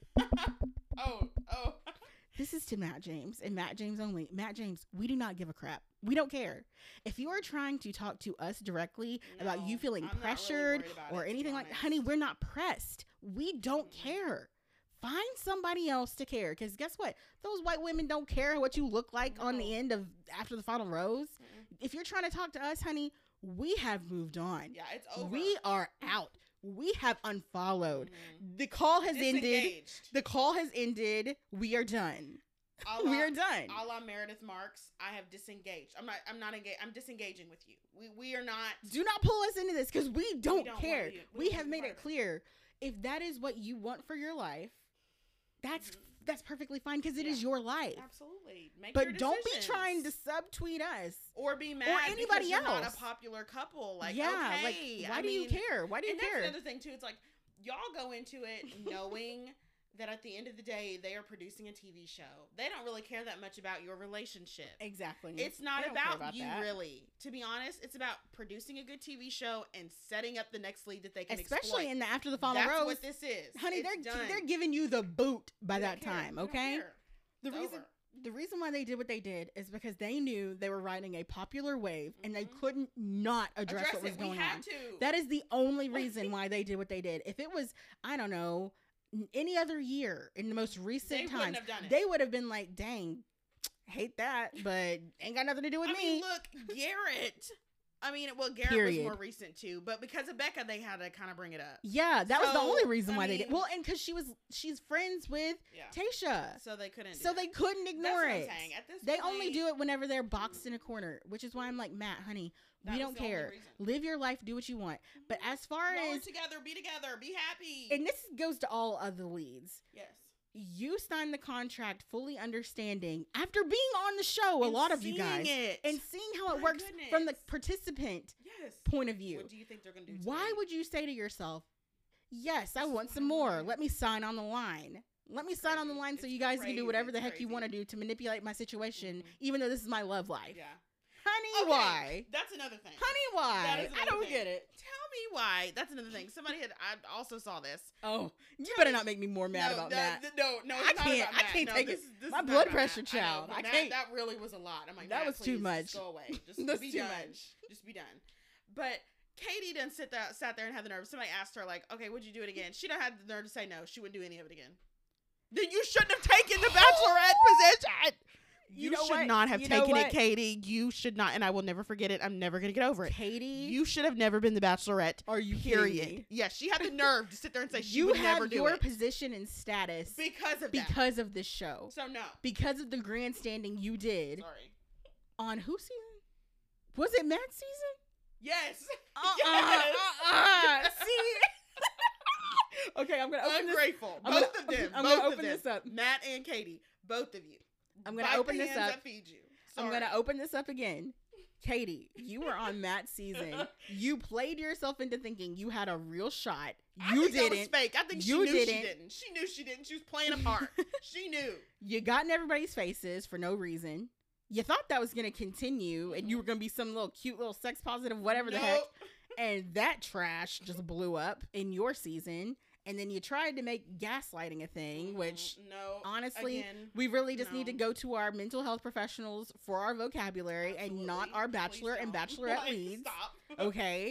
oh, oh. This is to Matt James and Matt James only. Matt James, we do not give a crap. We don't care. If you are trying to talk to us directly no, about you feeling I'm pressured really or it, anything like that, honey, we're not pressed. We don't mm-hmm. care. Find somebody else to care. Because guess what? Those white women don't care what you look like no. on the end of after the final rose. Mm-hmm. If you're trying to talk to us, honey, we have moved on. Yeah, it's over. We are out. We have unfollowed. Mm-hmm. The call has Disengaged. ended. The call has ended. We are done. La, we are done. A la Meredith Marks, I have disengaged. I'm not. I'm not engaged. I'm disengaging with you. We we are not. Do not pull us into this because we don't, we don't care. We, we have made it clear. If that is what you want for your life, that's mm-hmm. that's perfectly fine because it Yeah. is your life. Absolutely. Make But your don't be decisions. trying to subtweet us. or be mad or anybody because you're not else. a popular couple. Like, yeah, okay, like why I do mean, you care? Why do you and care? that's another thing too. It's like y'all go into it knowing that at the end of the day they are producing a T V show. They don't really care that much about your relationship. Exactly. It's not They don't care about, about you that. really. To be honest, it's about producing a good T V show and setting up the next lead that they can Especially exploit. in the after the final That's rose. what this is. Honey, It's they're done. they're giving you the boot by They don't that care. time, They don't okay? care. The It's reason over. the reason why they did what they did is because they knew they were riding a popular wave and they Mhm. couldn't not address, Address what was it. going we had on. to. That is the only reason why they did what they did. If it was, I don't know, n- any other year in the most they recent wouldn't times, have done it. they would have been like, dang, hate that, but ain't got nothing to do with I me. mean, look, Garrett. I mean, well, Garrett Period. was more recent too, but because of Becca, they had to kind of bring it up. Yeah, that was the So, only reason I why they did. mean- Well, and because she was, she's friends with Yeah. Tasha, So they couldn't. Do so that. they couldn't That's ignore what I'm it. saying. At this They point, only do it whenever they're boxed in a corner, which is why I'm like, Matt, honey, that we was don't the only care. reason. Live your life, do what you want. But as far Y'all are as, together, be together, be happy. and this goes to all of the leads, yes. you signed the contract fully understanding after being on the show, a And lot of you seeing guys, it. and seeing how it My works from the goodness. participant yes. point of view. What do you think they're gonna do? To Why me? would you say to yourself, yes, I This is want what some I more. want. Let me sign on the line. Let me It's sign on the crazy. line so It's you guys can crazy. do whatever the It's heck you crazy. want to do to manipulate my situation, Mhm. even though this is my love life. Yeah. Honey, Okay, why? That's another thing. Honey, why? That is I another don't thing. get it. Tell me why. That's another thing. Somebody had. I also saw this. Oh, you Tell better me- not make me more mad no, about no, that. th- No, no, I it's not can't- about I Matt. can't No, take this, it. This My is not blood about pressure, Matt. I know, child. but I Matt, can't- That really was a lot. I'm like, That Matt, was too please, much. Just go away. Just That's be too done. much. Just be done. But Katie done sit there, sat there and had the nerve. Somebody asked her like, "Okay, would you do it again?" She done had the nerve to say no. She wouldn't do any of it again. Then you shouldn't have taken the bachelorette position. You, You know should what? not have You know taken it, what? Katie. You should not, and I will never forget it. I'm never gonna get over it. Katie, You should have never been the bachelorette. are you kidding Period. me? Yes, she had the nerve to sit there and say she You would have never do your it position and status because of that. because of this show, So no. because of the grandstanding you did Sorry. on whose season? Was it Matt's season? Yes. Uh-uh, Yes. uh-uh. See? Okay, I'm gonna open this. Ungrateful. I'm both gonna- of them. I'm both gonna of open them. this up. Matt and Katie. Both of you. I'm gonna Bite the open this hands up. that feed you. I'm Sorry. gonna open this up again. Katie, you were on Matt's season. You played yourself into thinking you had a real shot. I You think that was didn't. fake. I think You she knew she didn't. didn't. She knew she didn't. She was playing a part. She knew. You got in everybody's faces for no reason. You thought that was gonna continue, and you were gonna be some little cute little sex positive, whatever the heck. Nope. And that trash just blew up in your season. And then you tried to make gaslighting a thing, which Mm, no. honestly, Again, we really just need to no. go to our mental health professionals for our vocabulary and not absolutely. our Please bachelor and don't. bachelorette Like, leads. Stop. Okay.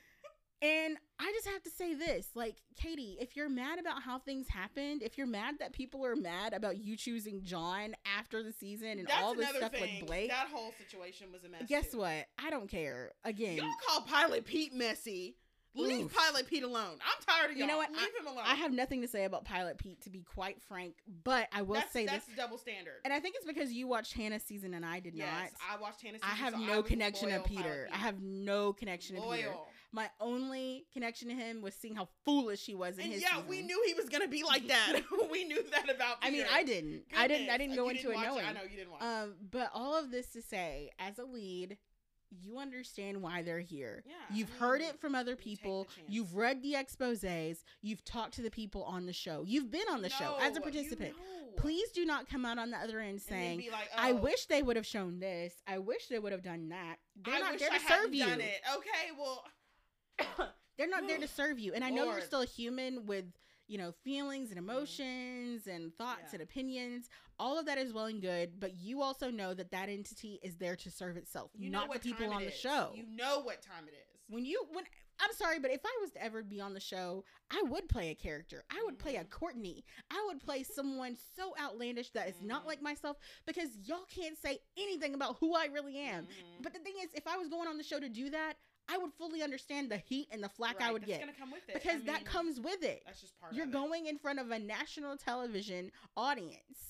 And I just have to say this, like, Katie, if you're mad about how things happened, if you're mad that people are mad about you choosing John after the season and That's all this another stuff thing. with Blake, That whole situation was a mess. guess too. what? I don't care. Again, Y'all call Pilot Pete messy. Leave Oof. Pilot Pete alone. I'm tired of y'all. You know what? Leave him alone. I have nothing to say about Pilot Pete, to be quite frank, but I will that's, say that's this, double standard. and I think it's because you watched Hannah's season and I did yes, not. I watched Hannah. I have season, so no was connection to loyal Pilot Peter. I Pete. have no connection to Peter. loyal. My only connection to him was seeing how foolish he was in And his yeah, season. we knew he was gonna be like that. We knew that about. I mean, Peter. I didn't. I didn't. I Goodness. didn't go You into didn't it watch knowing. I know you didn't watch. Um, but all of this to say, as a lead, you understand why they're here. Yeah, You've I heard mean, it from other you take people. the chance. You've read the exposés. You've talked to the people on the show. You've been on the show as a No, you participant. know. Please do not come out on the other end And then saying, be like, I oh, wish they would have shown this. I wish they would have done that. They're I not wish there I to hadn't serve you. Done it. Okay, well, They're not there to serve you. And I know you're Lord. still a human with, you know, feelings and emotions and thoughts Yeah. and opinions. All of that is well and good, but you also know that that entity is there to serve itself, you know not what the people time on it the is. show. You know what time it is. When you when I'm sorry, but if I was to ever be on the show, I would play a character. I would play a Mhm. Courtney. I would play someone so outlandish that is not Mhm. like myself, because y'all can't say anything about who I really am. Mhm. But the thing is, if I was going on the show to do that, I would fully understand the heat and the flack I Right, would that's get, gonna come with it. because I that mean, comes with it. That's just part You're of it. going in front of a national television audience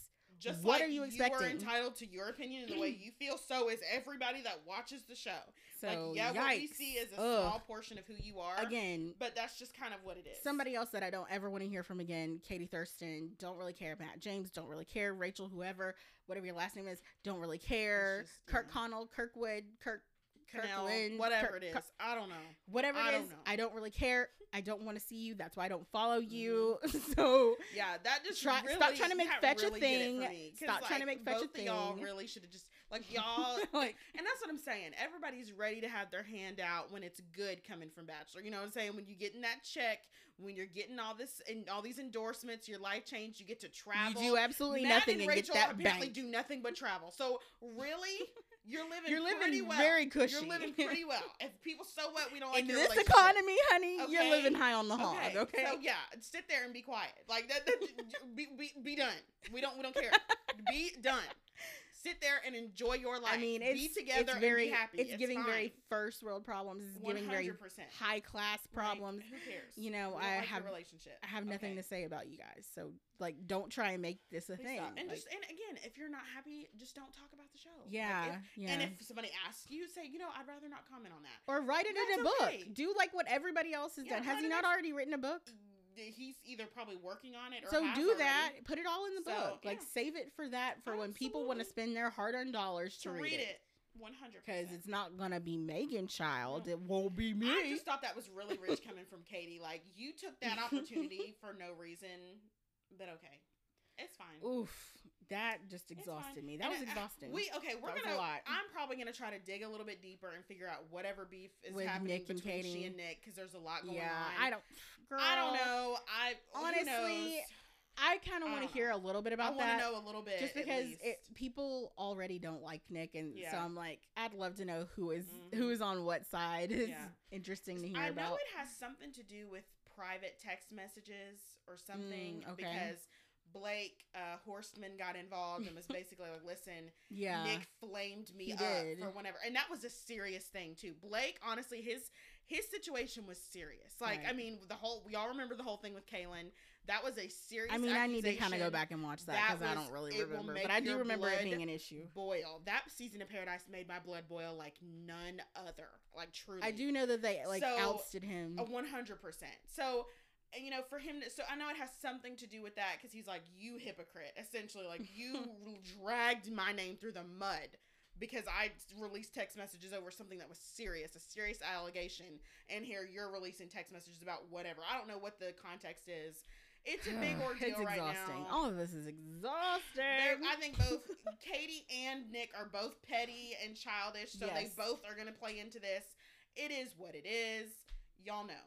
Just what like are you You are expecting? entitled to your opinion and the way you feel. So is everybody that watches the show. So like, yeah, yikes. what we see is a Ugh. small portion of who you are. Again, but that's just kind of what it is. somebody else that I don't ever want to hear from again, Katie Thurston, don't really care. Matt James, don't really care. Rachel, whoever, whatever your last name is, don't really care. Just, Kirk yeah. Connell, Kirkwood, Kirk, Canal, Kirkland, whatever Kirk- it is. Kirk- I don't know. whatever I it don't is, know. I don't really care. I don't want to see you. That's why I don't follow you. So Yeah, that just Try- really, stop trying to make that fetch a really did it thing. for me. 'Cause, Stop trying to like, make fetch a both of y'all thing. really should have just like y'all like, and that's what I'm saying. Everybody's ready to have their hand out when it's good coming from Bachelor. You know what I'm saying? When you're getting that check, when you're getting all this and all these endorsements, your life changed, you get to travel. you do absolutely Matt nothing and and Rachel get that apparently bank. do nothing but travel. So really, you're living You're living pretty well. very cushy. You're living pretty well. If people so what we don't like In your this relationship. economy, honey, you're Okay. living high on the hog. Okay. Okay. So yeah, sit there and be quiet. Like that. that be, be be done. We don't we don't care. Be done. Sit there and enjoy your life. I mean, it's be together it's very, and be happy. It's, giving fine. very first world problems. It's giving very one hundred percent. high class problems. Like, who cares? You know, We don't I like have your relationship. I have nothing Okay. to say about you guys. So like, don't try and make this a Please thing. stop. And Like, just and again, if you're not happy, just don't talk about the show. Like, yeah, if- yeah. And if somebody asks you, say, you know, I'd rather not comment on that. or write it in That's a book. okay. Do like what everybody else has Yeah, done. Has write he it not as- already written a book? He's either probably working on it or So has do already. that. Put it all in the So, book. Like yeah. save it for that for when people want to Absolutely. spend their hard-earned dollars to, to read it. One hundred percent. Because it's not gonna be Megan Child. No. It won't be me. I just thought that was really rich coming from Katie. Like, you took that opportunity for no reason, but okay. It's fine. Oof, that just It's exhausted fine. me. That And, was uh, exhausting. We okay. We're That was a gonna. lot. I'm probably gonna try to dig a little bit deeper and figure out whatever beef is With happening Nick and between Katie. she and Nick because there's a lot going yeah, on. I don't. Girl, I don't know. I Honestly, who knows? I kind of I want don't to hear a little bit I about want to that. know a little bit, Just at because least. it, people already don't like Nick, and so Yeah. I'm like, I'd love to know who is Mhm. who is on what side. It's Yeah. interesting to hear I about. know it has something to do with private text messages or something Mm, okay. because Blake uh, Horstman got involved and was basically like, "Listen, yeah, Nick flamed me He up did. for whenever," and that was a serious thing too. Blake, honestly, his his situation was serious. Like, Right. I mean, the whole we all remember the whole thing with Kaylin. That was a serious. I mean, I need to kind of go accusation. back and watch that That because I was- don't really it will remember, make but I do your remember it blood being an issue. Boil. That season of Paradise made my blood boil like none other. Like truly, I do know that they like So, ousted him. a one hundred percent. So, and, you know, for him to, so I know it has something to do with that because he's like, you hypocrite, essentially. Like, you dragged my name through the mud because I released text messages over something that was serious, a serious allegation. And here you're releasing text messages about whatever. I don't know what the context is. It's a big ordeal It's right exhausting. now. All of this is They're- exhausting. I think both Katie and Nick are both petty and childish, so they Yes. both are going to play into this. It is what it is. Y'all know.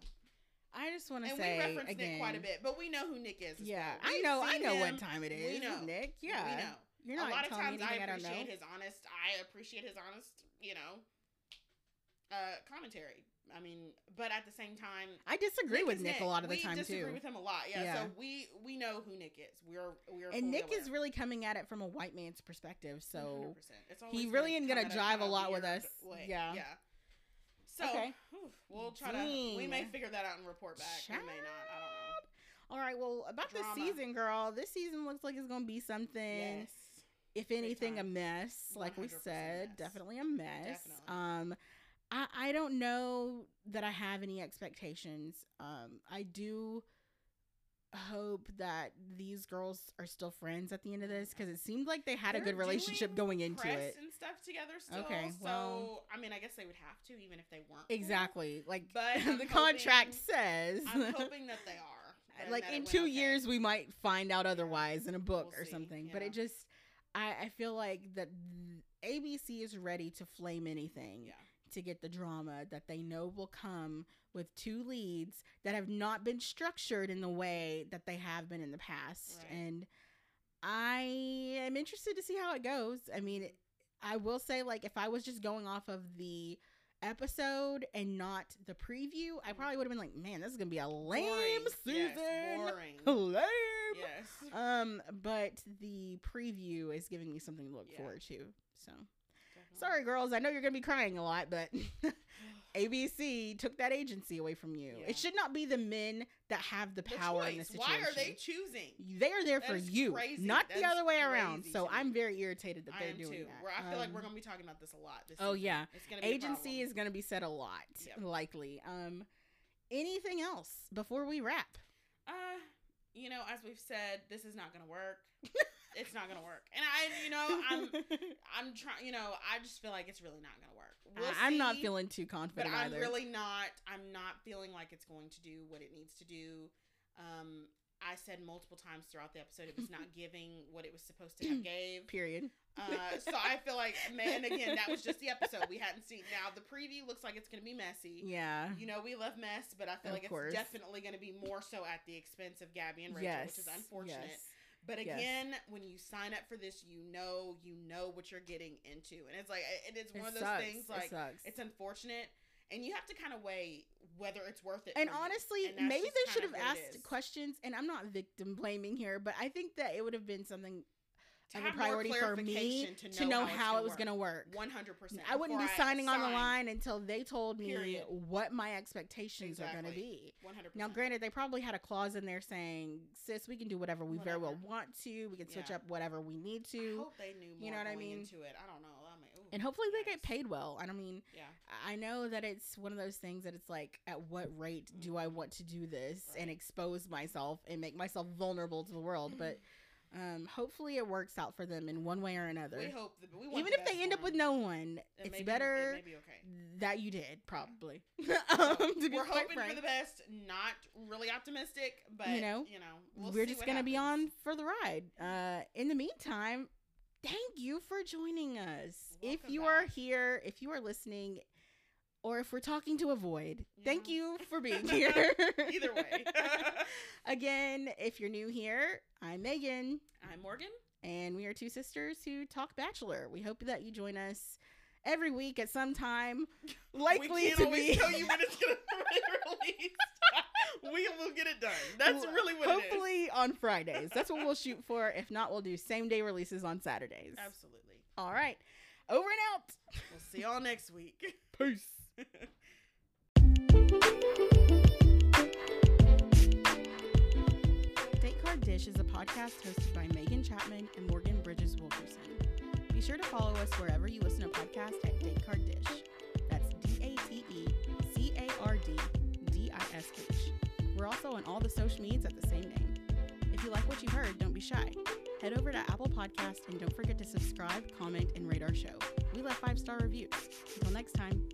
I just want to And say we reference again, Nick quite a bit, but we know who Nick is. As Yeah, well. I We've know. I seen know him. what time it is. We know. Nick. Yeah, We know. You're not a lot of telling me times I anything I, don't appreciate know. his honest. I appreciate his honest, you know, uh, commentary. I mean, but at the same time, I disagree with is Nick a lot of the we time disagree too. with him a lot. Yeah, Yeah. So we we know who Nick is. We're we're And fully Nick aware. is really coming at it from a white man's perspective, so one hundred percent. It's he always really ain't gonna come at jive a kinda lot with weird us. way. Yeah. Yeah. So Okay. whew, we'll try to. We may Dang. figure that out and report back. We may not. I don't know. all right. Well, about Drama. this season, girl. This season looks like it's gonna be something. Yes. If anything, a time. mess. Like we one hundred percent said, mess. definitely a mess. Definitely. Um, I I don't know that I have any expectations. Um, I do hope that these girls are still friends at the end of this because it seemed like they had a They're good relationship doing going into press it. and stuff together still. Okay, so well- I mean, I guess they would have to, even if they weren't. Exactly. Like But I'm the contract hoping- says. I'm hoping that they are. and like that it in went two okay. years we might find out otherwise in a book We'll or see, something. But yeah. it just I, I feel like that A B C is ready to flame anything. Yeah. To get the drama that they know will come with two leads that have not been structured in the way that they have been in the past. Right. And I am interested to see how it goes. I mean, it, I will say, like, if I was just going off of the episode and not the preview, I probably would have been like, man, this is going to be a lame Boring. season. Yes, boring. Lame. Yes. Um, but the preview is giving me something to look Yeah. forward to. So. Definitely. Sorry, girls. I know you're gonna be crying a lot, but A B C took that agency away from you. Yeah. It should not be the men that have the The power choice. in the situation. Why are they choosing? They are there That for is you, crazy. not That the is other way around. crazy So to me. I'm very irritated that I they're am doing too. that. Where I feel like Um, we're gonna be talking about this a lot. This Oh season. yeah, It's gonna be a agency problem. is going to be said a lot, Yep. likely. Um, anything else before we wrap? Uh, you know, as we've said, this is not gonna work. It's not gonna work, and I, you know, I'm, I'm trying. You know, I just feel like it's really not gonna work. We'll I'm not see, feeling too but confident I'm either. really not. I'm not feeling like it's going to do what it needs to do. Um, I said multiple times throughout the episode it was not giving what it was supposed to have gave. Period. Uh, so I feel like, man, again, that was just the episode we hadn't seen. Now the preview looks like it's gonna be messy. Yeah. You know, we love mess, but I feel Of like course. it's definitely going to be more so at the expense of Gabby and Rachel, Yes. which is unfortunate. Yes. But Yes. again, when you sign up for this, you know, you know what you're getting into, and it's like it is one It of those sucks. things. It Like sucks. it's unfortunate, and you have to kind of weigh whether it's worth it. And for you. honestly, And that's maybe just they kind should of have what it asked is. questions. And I'm not victim blaming here, but I think that it would have been something To of a have more priority for me clarification to know how it was work. going to work. One hundred percent. I wouldn't be signing on the line until they told me Period. what my expectations are going to Exactly. be. One hundred Now, percent. granted, they probably had a clause in there saying, "Sis, we can do whatever we very well Whatever. want to. We can switch Yeah. up whatever we need I to." hope they knew more You know what I going mean? into it. I don't know. I mean, ooh, And hopefully they get yikes. paid well. And I mean, Yeah. I know that it's one of those things that it's like, at what rate do I want to do this and Right. expose myself and make myself vulnerable to the world? But um, hopefully it works out for them in one way or another. We hope that we want Even the if best they end for up with them. no one, It it's may be- better It may be okay. that you did, probably. So, um, to be we're quite hoping frank. for the best. Not really optimistic, but You know, you know, we'll we're see just what gonna be on happens. for the ride. Uh, in the meantime, thank you for joining us. if Welcome you are back. here, if you are listening, or if we're talking to a void, thank Yeah. you for being here. Either way. Again, if you're new here, I'm Megan, I'm Morgan. and we are two sisters who talk Bachelor. We hope that you join us every week at some time, likely we can't to always be. tell you when it's gonna be released. We will get it done. That's Well, really what it is. Hopefully on Fridays. That's what we'll shoot for. If not, we'll do same day releases on Saturdays. Absolutely. All right. Over and out. We'll see y'all next week. Peace. Date Card Dish is a podcast hosted by Megan Chapman and Morgan Bridges Wilkerson. Be sure to follow us wherever you listen to podcasts at Date Card Dish. That's D A T E C A R D D I S H. We're also on all the social medias at the same name. If you like what you heard, don't be shy. Head over to Apple Podcasts and don't forget to subscribe, comment, and rate our show. We love five-star reviews. Until next time.